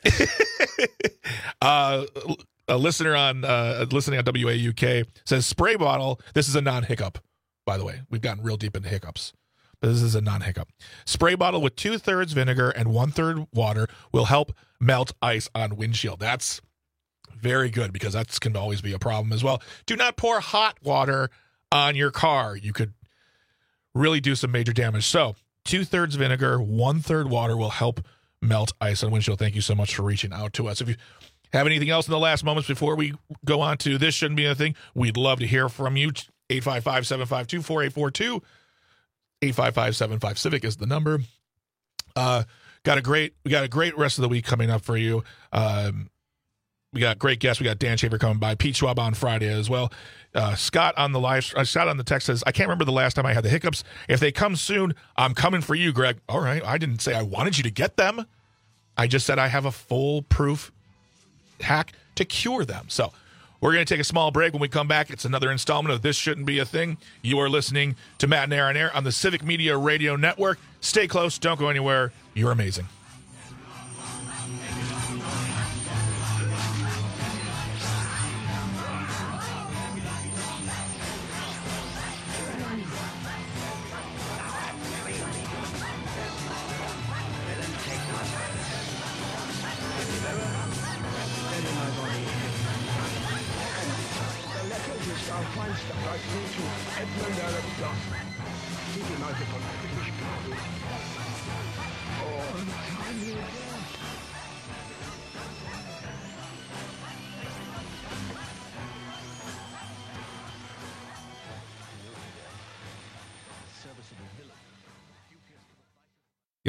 uh, a listener on uh, listening on W A U K says spray bottle. This is a non-hiccup, by the way. We've gotten real deep into hiccups. This is a non-hiccup. Spray bottle with two thirds vinegar and one third water will help melt ice on windshield. That's very good because that can always be a problem as well. Do not pour hot water on your car. You could really do some major damage. So two thirds vinegar, one third water will help melt ice on windshield. Thank you so much for reaching out to us. If you have anything else in the last moments before we go on to This Shouldn't Be a Thing, we'd love to hear from you. eight five five, seven five two, four eight four two. eight five five, seven five Civic is the number. Uh, got a great, we got a great rest of the week coming up for you. Um, we got great guests. We got Dan Schaefer coming by, Pete Schwab on Friday as well. Uh, Scott on the live, uh, Scott on the text says, I can't remember the last time I had the hiccups. If they come soon, I'm coming for you, Greg. All right. I didn't say I wanted you to get them. I just said I have a foolproof hack to cure them. So we're going to take a small break. When we come back, it's another installment of This Shouldn't Be a Thing. You are listening to Matt and Aaron Air on the Civic Media Radio Network. Stay close. Don't go anywhere. You're amazing.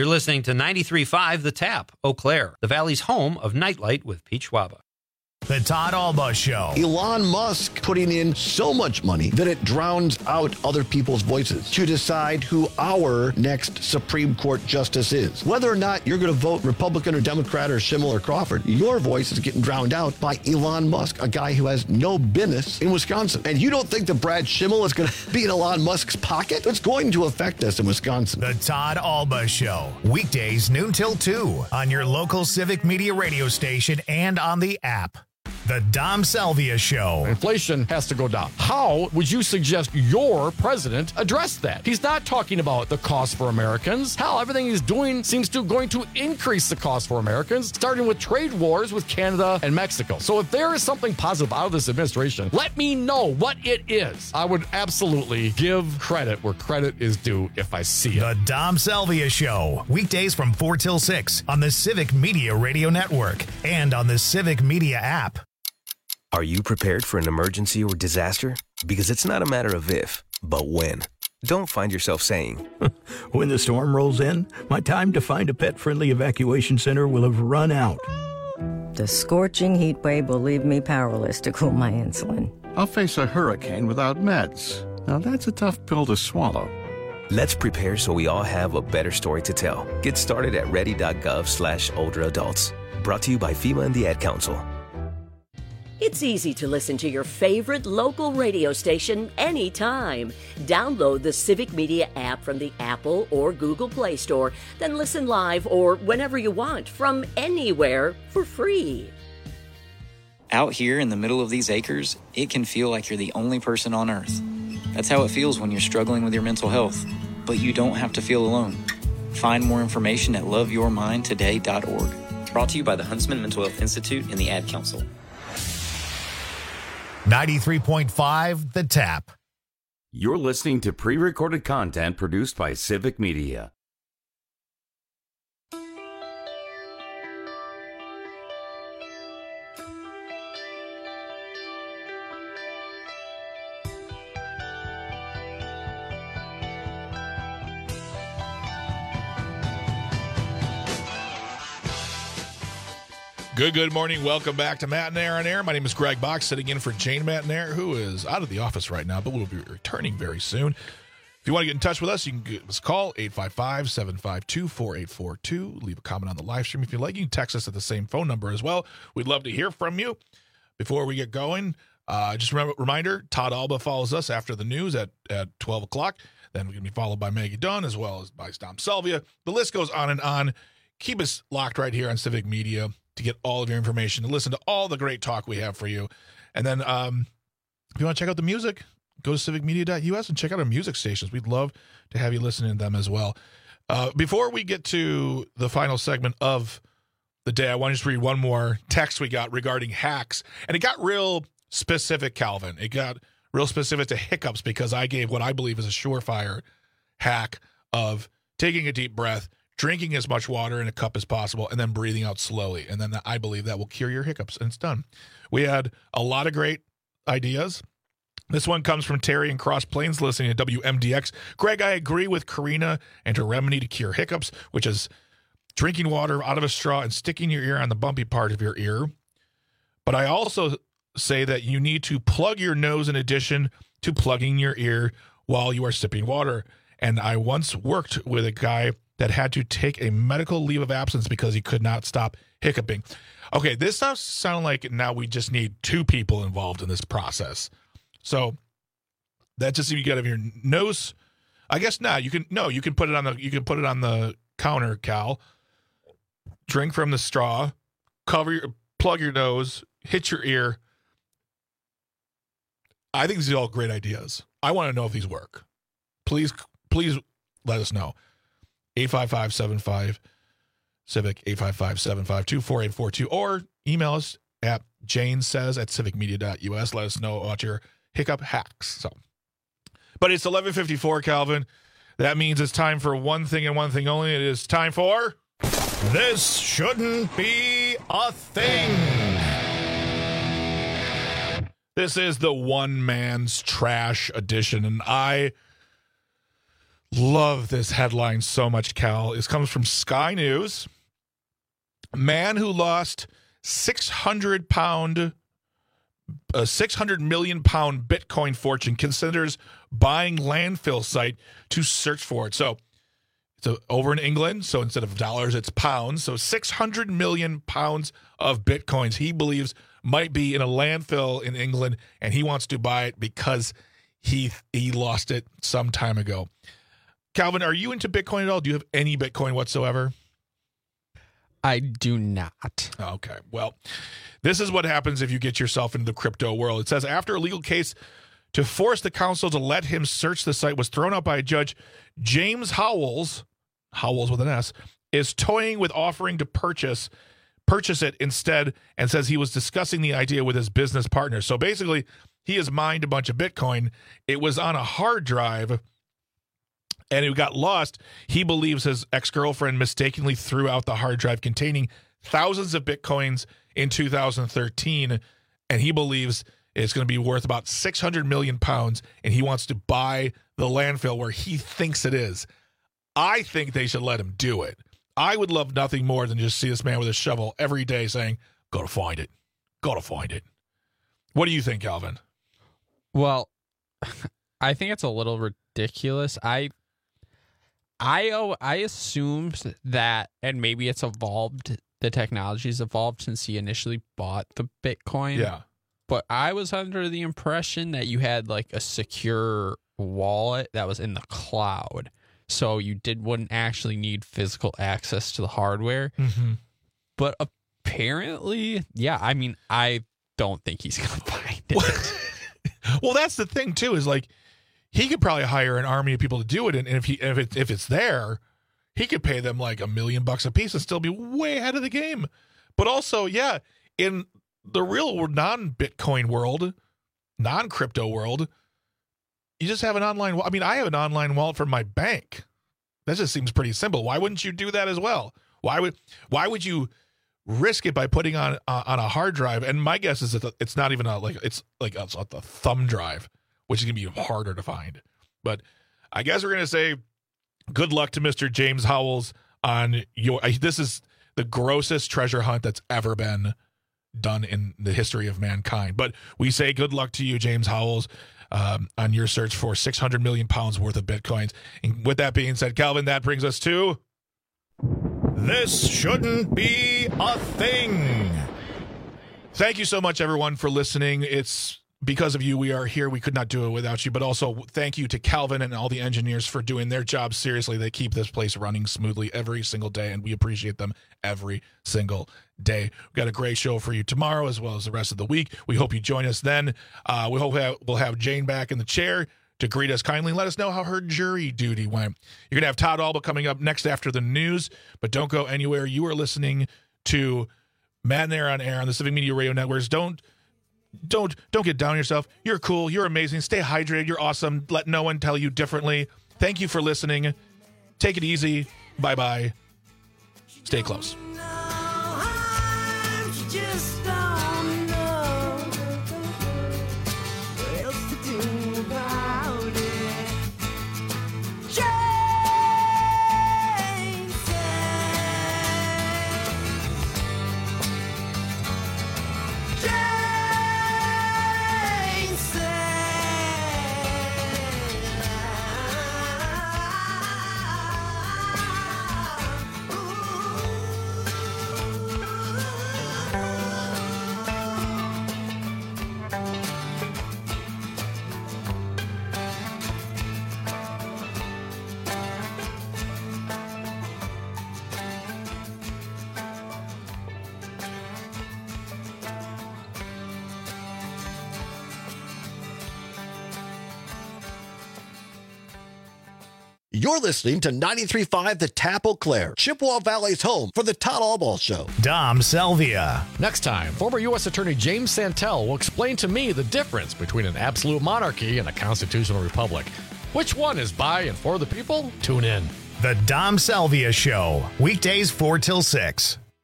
You're listening to ninety-three point five The Tap, Eau Claire, the Valley's home of Nightlight with Pete Schwaba. The Todd Alba Show. Elon Musk putting in so much money that it drowns out other people's voices to decide who our next Supreme Court justice is. Whether or not you're going to vote Republican or Democrat or Schimmel or Crawford, your voice is getting drowned out by Elon Musk, a guy who has no business in Wisconsin. And you don't think that Brad Schimmel is going to be in Elon Musk's pocket? It's going to affect us in Wisconsin. The Todd Alba Show. Weekdays noon till two on your local Civic Media radio station and on the app. The Dom Salvia Show. Inflation has to go down. How would you suggest your president address that? He's not talking about the cost for Americans. Hell, everything he's doing seems to going to increase the cost for Americans, starting with trade wars with Canada and Mexico. So if there is something positive out of this administration, let me know what it is. I would absolutely give credit where credit is due if I see it. The Dom Salvia Show. Weekdays from four till six on the Civic Media Radio Network and on the Civic Media app. Are you prepared for an emergency or disaster? Because it's not a matter of if, but when. Don't find yourself saying, when the storm rolls in, my time to find a pet-friendly evacuation center will have run out. The scorching heat wave will leave me powerless to cool my insulin. I'll face a hurricane without meds. Now that's a tough pill to swallow. Let's prepare so we all have a better story to tell. Get started at ready.gov slash older adults. Brought to you by FEMA and the Ad Council. It's easy to listen to your favorite local radio station anytime. Download the Civic Media app from the Apple or Google Play Store, then listen live or whenever you want from anywhere for free. Out here in the middle of these acres, it can feel like you're the only person on Earth. That's how it feels when you're struggling with your mental health. But you don't have to feel alone. Find more information at love your mind today dot org. Brought to you by the Huntsman Mental Health Institute and the Ad Council. ninety-three point five The Tap. You're listening to pre-recorded content produced by Civic Media. Good, good morning. Welcome back to Matt and Air on Air. My name is Greg Box, sitting in for Jane Matt and Air, who is out of the office right now, but will be returning very soon. If you want to get in touch with us, you can give us a call, eight five five, seven five two, four eight four two. Leave a comment on the live stream if you like. You can text us at the same phone number as well. We'd love to hear from you. Before we get going, uh, just remember, reminder, Todd Alba follows us after the news at, at twelve o'clock. Then we're going to be followed by Maggie Dunn as well as by Dom Salvia. The list goes on and on. Keep us locked right here on Civic Media to get all of your information, to listen to all the great talk we have for you. And then um, if you want to check out the music, go to civic media dot U S and check out our music stations. We'd love to have you listening to them as well. Uh, before we get to the final segment of the day, I want to just read one more text we got regarding hacks. And it got real specific, Calvin. It got real specific to hiccups because I gave what I believe is a surefire hack of taking a deep breath, drinking as much water in a cup as possible, and then breathing out slowly. And then I believe that will cure your hiccups, and it's done. We had a lot of great ideas. This one comes from Terry in Cross Plains, listening to W M D X. Greg, I agree with Karina and her remedy to cure hiccups, which is drinking water out of a straw and sticking your ear on the bumpy part of your ear. But I also say that you need to plug your nose in addition to plugging your ear while you are sipping water. And I once worked with a guy that had to take a medical leave of absence because he could not stop hiccuping. Okay, this does sound like now we just need two people involved in this process. So that's just if you got your nose. I guess not. You can no. You can put it on the. You can put it on the counter, Cal. Drink from the straw. Cover your. Plug your nose. Hit your ear. I think these are all great ideas. I want to know if these work. Please, please let us know. eight five five, seven five, civic, eight five five, seven five two, four eight four two, or email us at janesays at civic media dot U S. Let us know about your hiccup hacks. So, but it's eleven fifty-four, Calvin. That means it's time for one thing and one thing only. It is time for This Shouldn't Be a Thing. This is the one man's trash edition, and I Love this headline so much, Cal. This comes from Sky News. Man who lost six hundred pound, a six hundred million pound Bitcoin fortune considers buying landfill site to search for it. So it's a, over in England. So instead of dollars, it's pounds. So six hundred million pounds of Bitcoins he believes might be in a landfill in England, and he wants to buy it because he he lost it some time ago. Calvin, are you into Bitcoin at all? Do you have any Bitcoin whatsoever? I do not. Okay. Well, this is what happens if you get yourself into the crypto world. It says after a legal case to force the council to let him search the site was thrown out by a judge, James Howells, Howells with an S, is toying with offering to purchase purchase it instead, and says he was discussing the idea with his business partner. So basically, he has mined a bunch of Bitcoin. It was on a hard drive, and it got lost. He believes his ex-girlfriend mistakenly threw out the hard drive containing thousands of Bitcoins in two thousand thirteen, and he believes it's going to be worth about six hundred million pounds, and he wants to buy the landfill where he thinks it is. I think they should let him do it. I would love nothing more than just see this man with a shovel every day saying, gotta find it, gotta find it. What do you think, Calvin? Well, I think it's a little ridiculous. I I oh, I assumed that, and maybe it's evolved, the technology's evolved since he initially bought the Bitcoin. Yeah. But I was under the impression that you had like a secure wallet that was in the cloud. So you did wouldn't actually need physical access to the hardware. Mm-hmm. But apparently, yeah, I mean, I don't think he's going to find it. Well, that's the thing, too, is like, he could probably hire an army of people to do it, and if he if it, if it's there, he could pay them like a million bucks a piece and still be way ahead of the game. But also, yeah, in the real non-Bitcoin world, non-crypto world, you just have an online. I mean, I have an online wallet for my bank. That just seems pretty simple. Why wouldn't you do that as well? Why would Why would you risk it by putting on uh, on a hard drive? And my guess is that it's not even a like it's like a, a thumb drive, which is going to be harder to find. But I guess we're going to say good luck to Mister James Howells on your. This is the grossest treasure hunt that's ever been done in the history of mankind. But we say good luck to you, James Howells, um, on your search for six hundred million pounds worth of Bitcoins. And with that being said, Calvin, that brings us to This Shouldn't Be a Thing. Thank you so much, everyone, for listening. It's because of you we are here. We could not do it without you. But also thank you to Calvin and all the engineers for doing their job seriously. They keep this place running smoothly every single day, and we appreciate them every single day. We've got a great show for you tomorrow as well as the rest of the week. We hope you join us then. Uh, we hope we'll have Jane back in the chair to greet us kindly and let us know how her jury duty went. You're going to have Todd Alba coming up next after the news, but don't go anywhere. You are listening to Matt and Air on Air on the Civic Media Radio Networks. Don't Don't don't get down on yourself. You're cool. You're amazing. Stay hydrated. You're awesome. Let no one tell you differently. Thank you for listening. Take it easy. Bye-bye. Stay close. You're listening to ninety-three point five The Tap Eau Claire, Chippewa Valley's home for the Todd Alba Show. Dom Salvia. Next time, former U S Attorney James Santel will explain to me the difference between an absolute monarchy and a constitutional republic. Which one is by and for the people? Tune in. The Dom Salvia Show, weekdays four till six.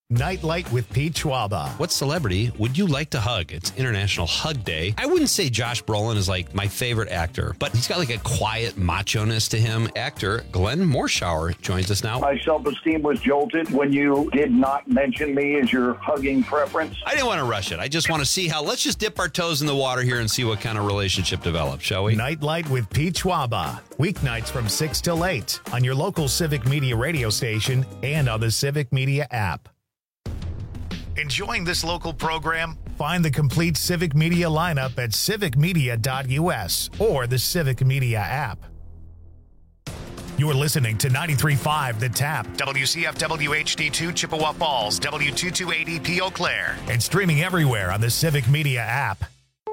Nightlight with Pete Schwaba. What celebrity would you like to hug? It's International Hug Day. I wouldn't say Josh Brolin is like my favorite actor, but he's got like a quiet macho-ness to him. Actor Glenn Morshower joins us now. My self-esteem was jolted when you did not mention me as your hugging preference. I didn't want to rush it. I just want to see how, let's just dip our toes in the water here and see what kind of relationship develops, shall we? Nightlight with Pete Schwaba. Weeknights from six till eight on your local Civic Media radio station and on the Civic Media app. Enjoying this local program? Find the complete Civic Media lineup at civic media dot u s or the Civic Media app. You're listening to ninety-three point five The Tap, W C F W H D two Chippewa Falls, W two two eight zero P Eau Claire, and streaming everywhere on the Civic Media app.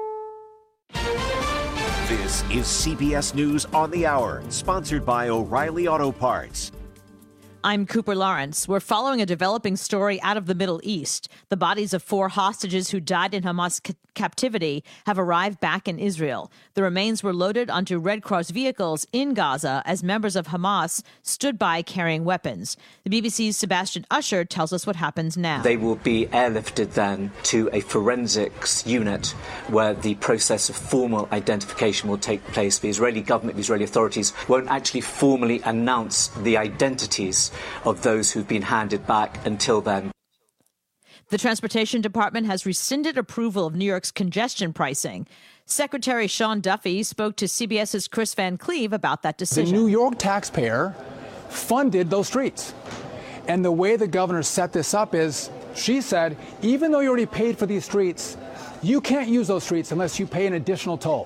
This is C B S News on the Hour, sponsored by O'Reilly Auto Parts. I'm Cooper Lawrence. We're following a developing story out of the Middle East. The bodies of four hostages who died in Hamas ca- captivity have arrived back in Israel. The remains were loaded onto Red Cross vehicles in Gaza as members of Hamas stood by carrying weapons. The B B C's Sebastian Usher tells us what happens now. They will be airlifted then to a forensics unit where the process of formal identification will take place. The Israeli government, the Israeli authorities won't actually formally announce the identities of those who've been handed back until then. The Transportation Department has rescinded approval of New York's congestion pricing. Secretary Sean Duffy spoke to CBS's Chris Van Cleve about that decision. The New York taxpayer funded those streets. And the way the governor set this up is, she said, even though you already paid for these streets, you can't use those streets unless you pay an additional toll.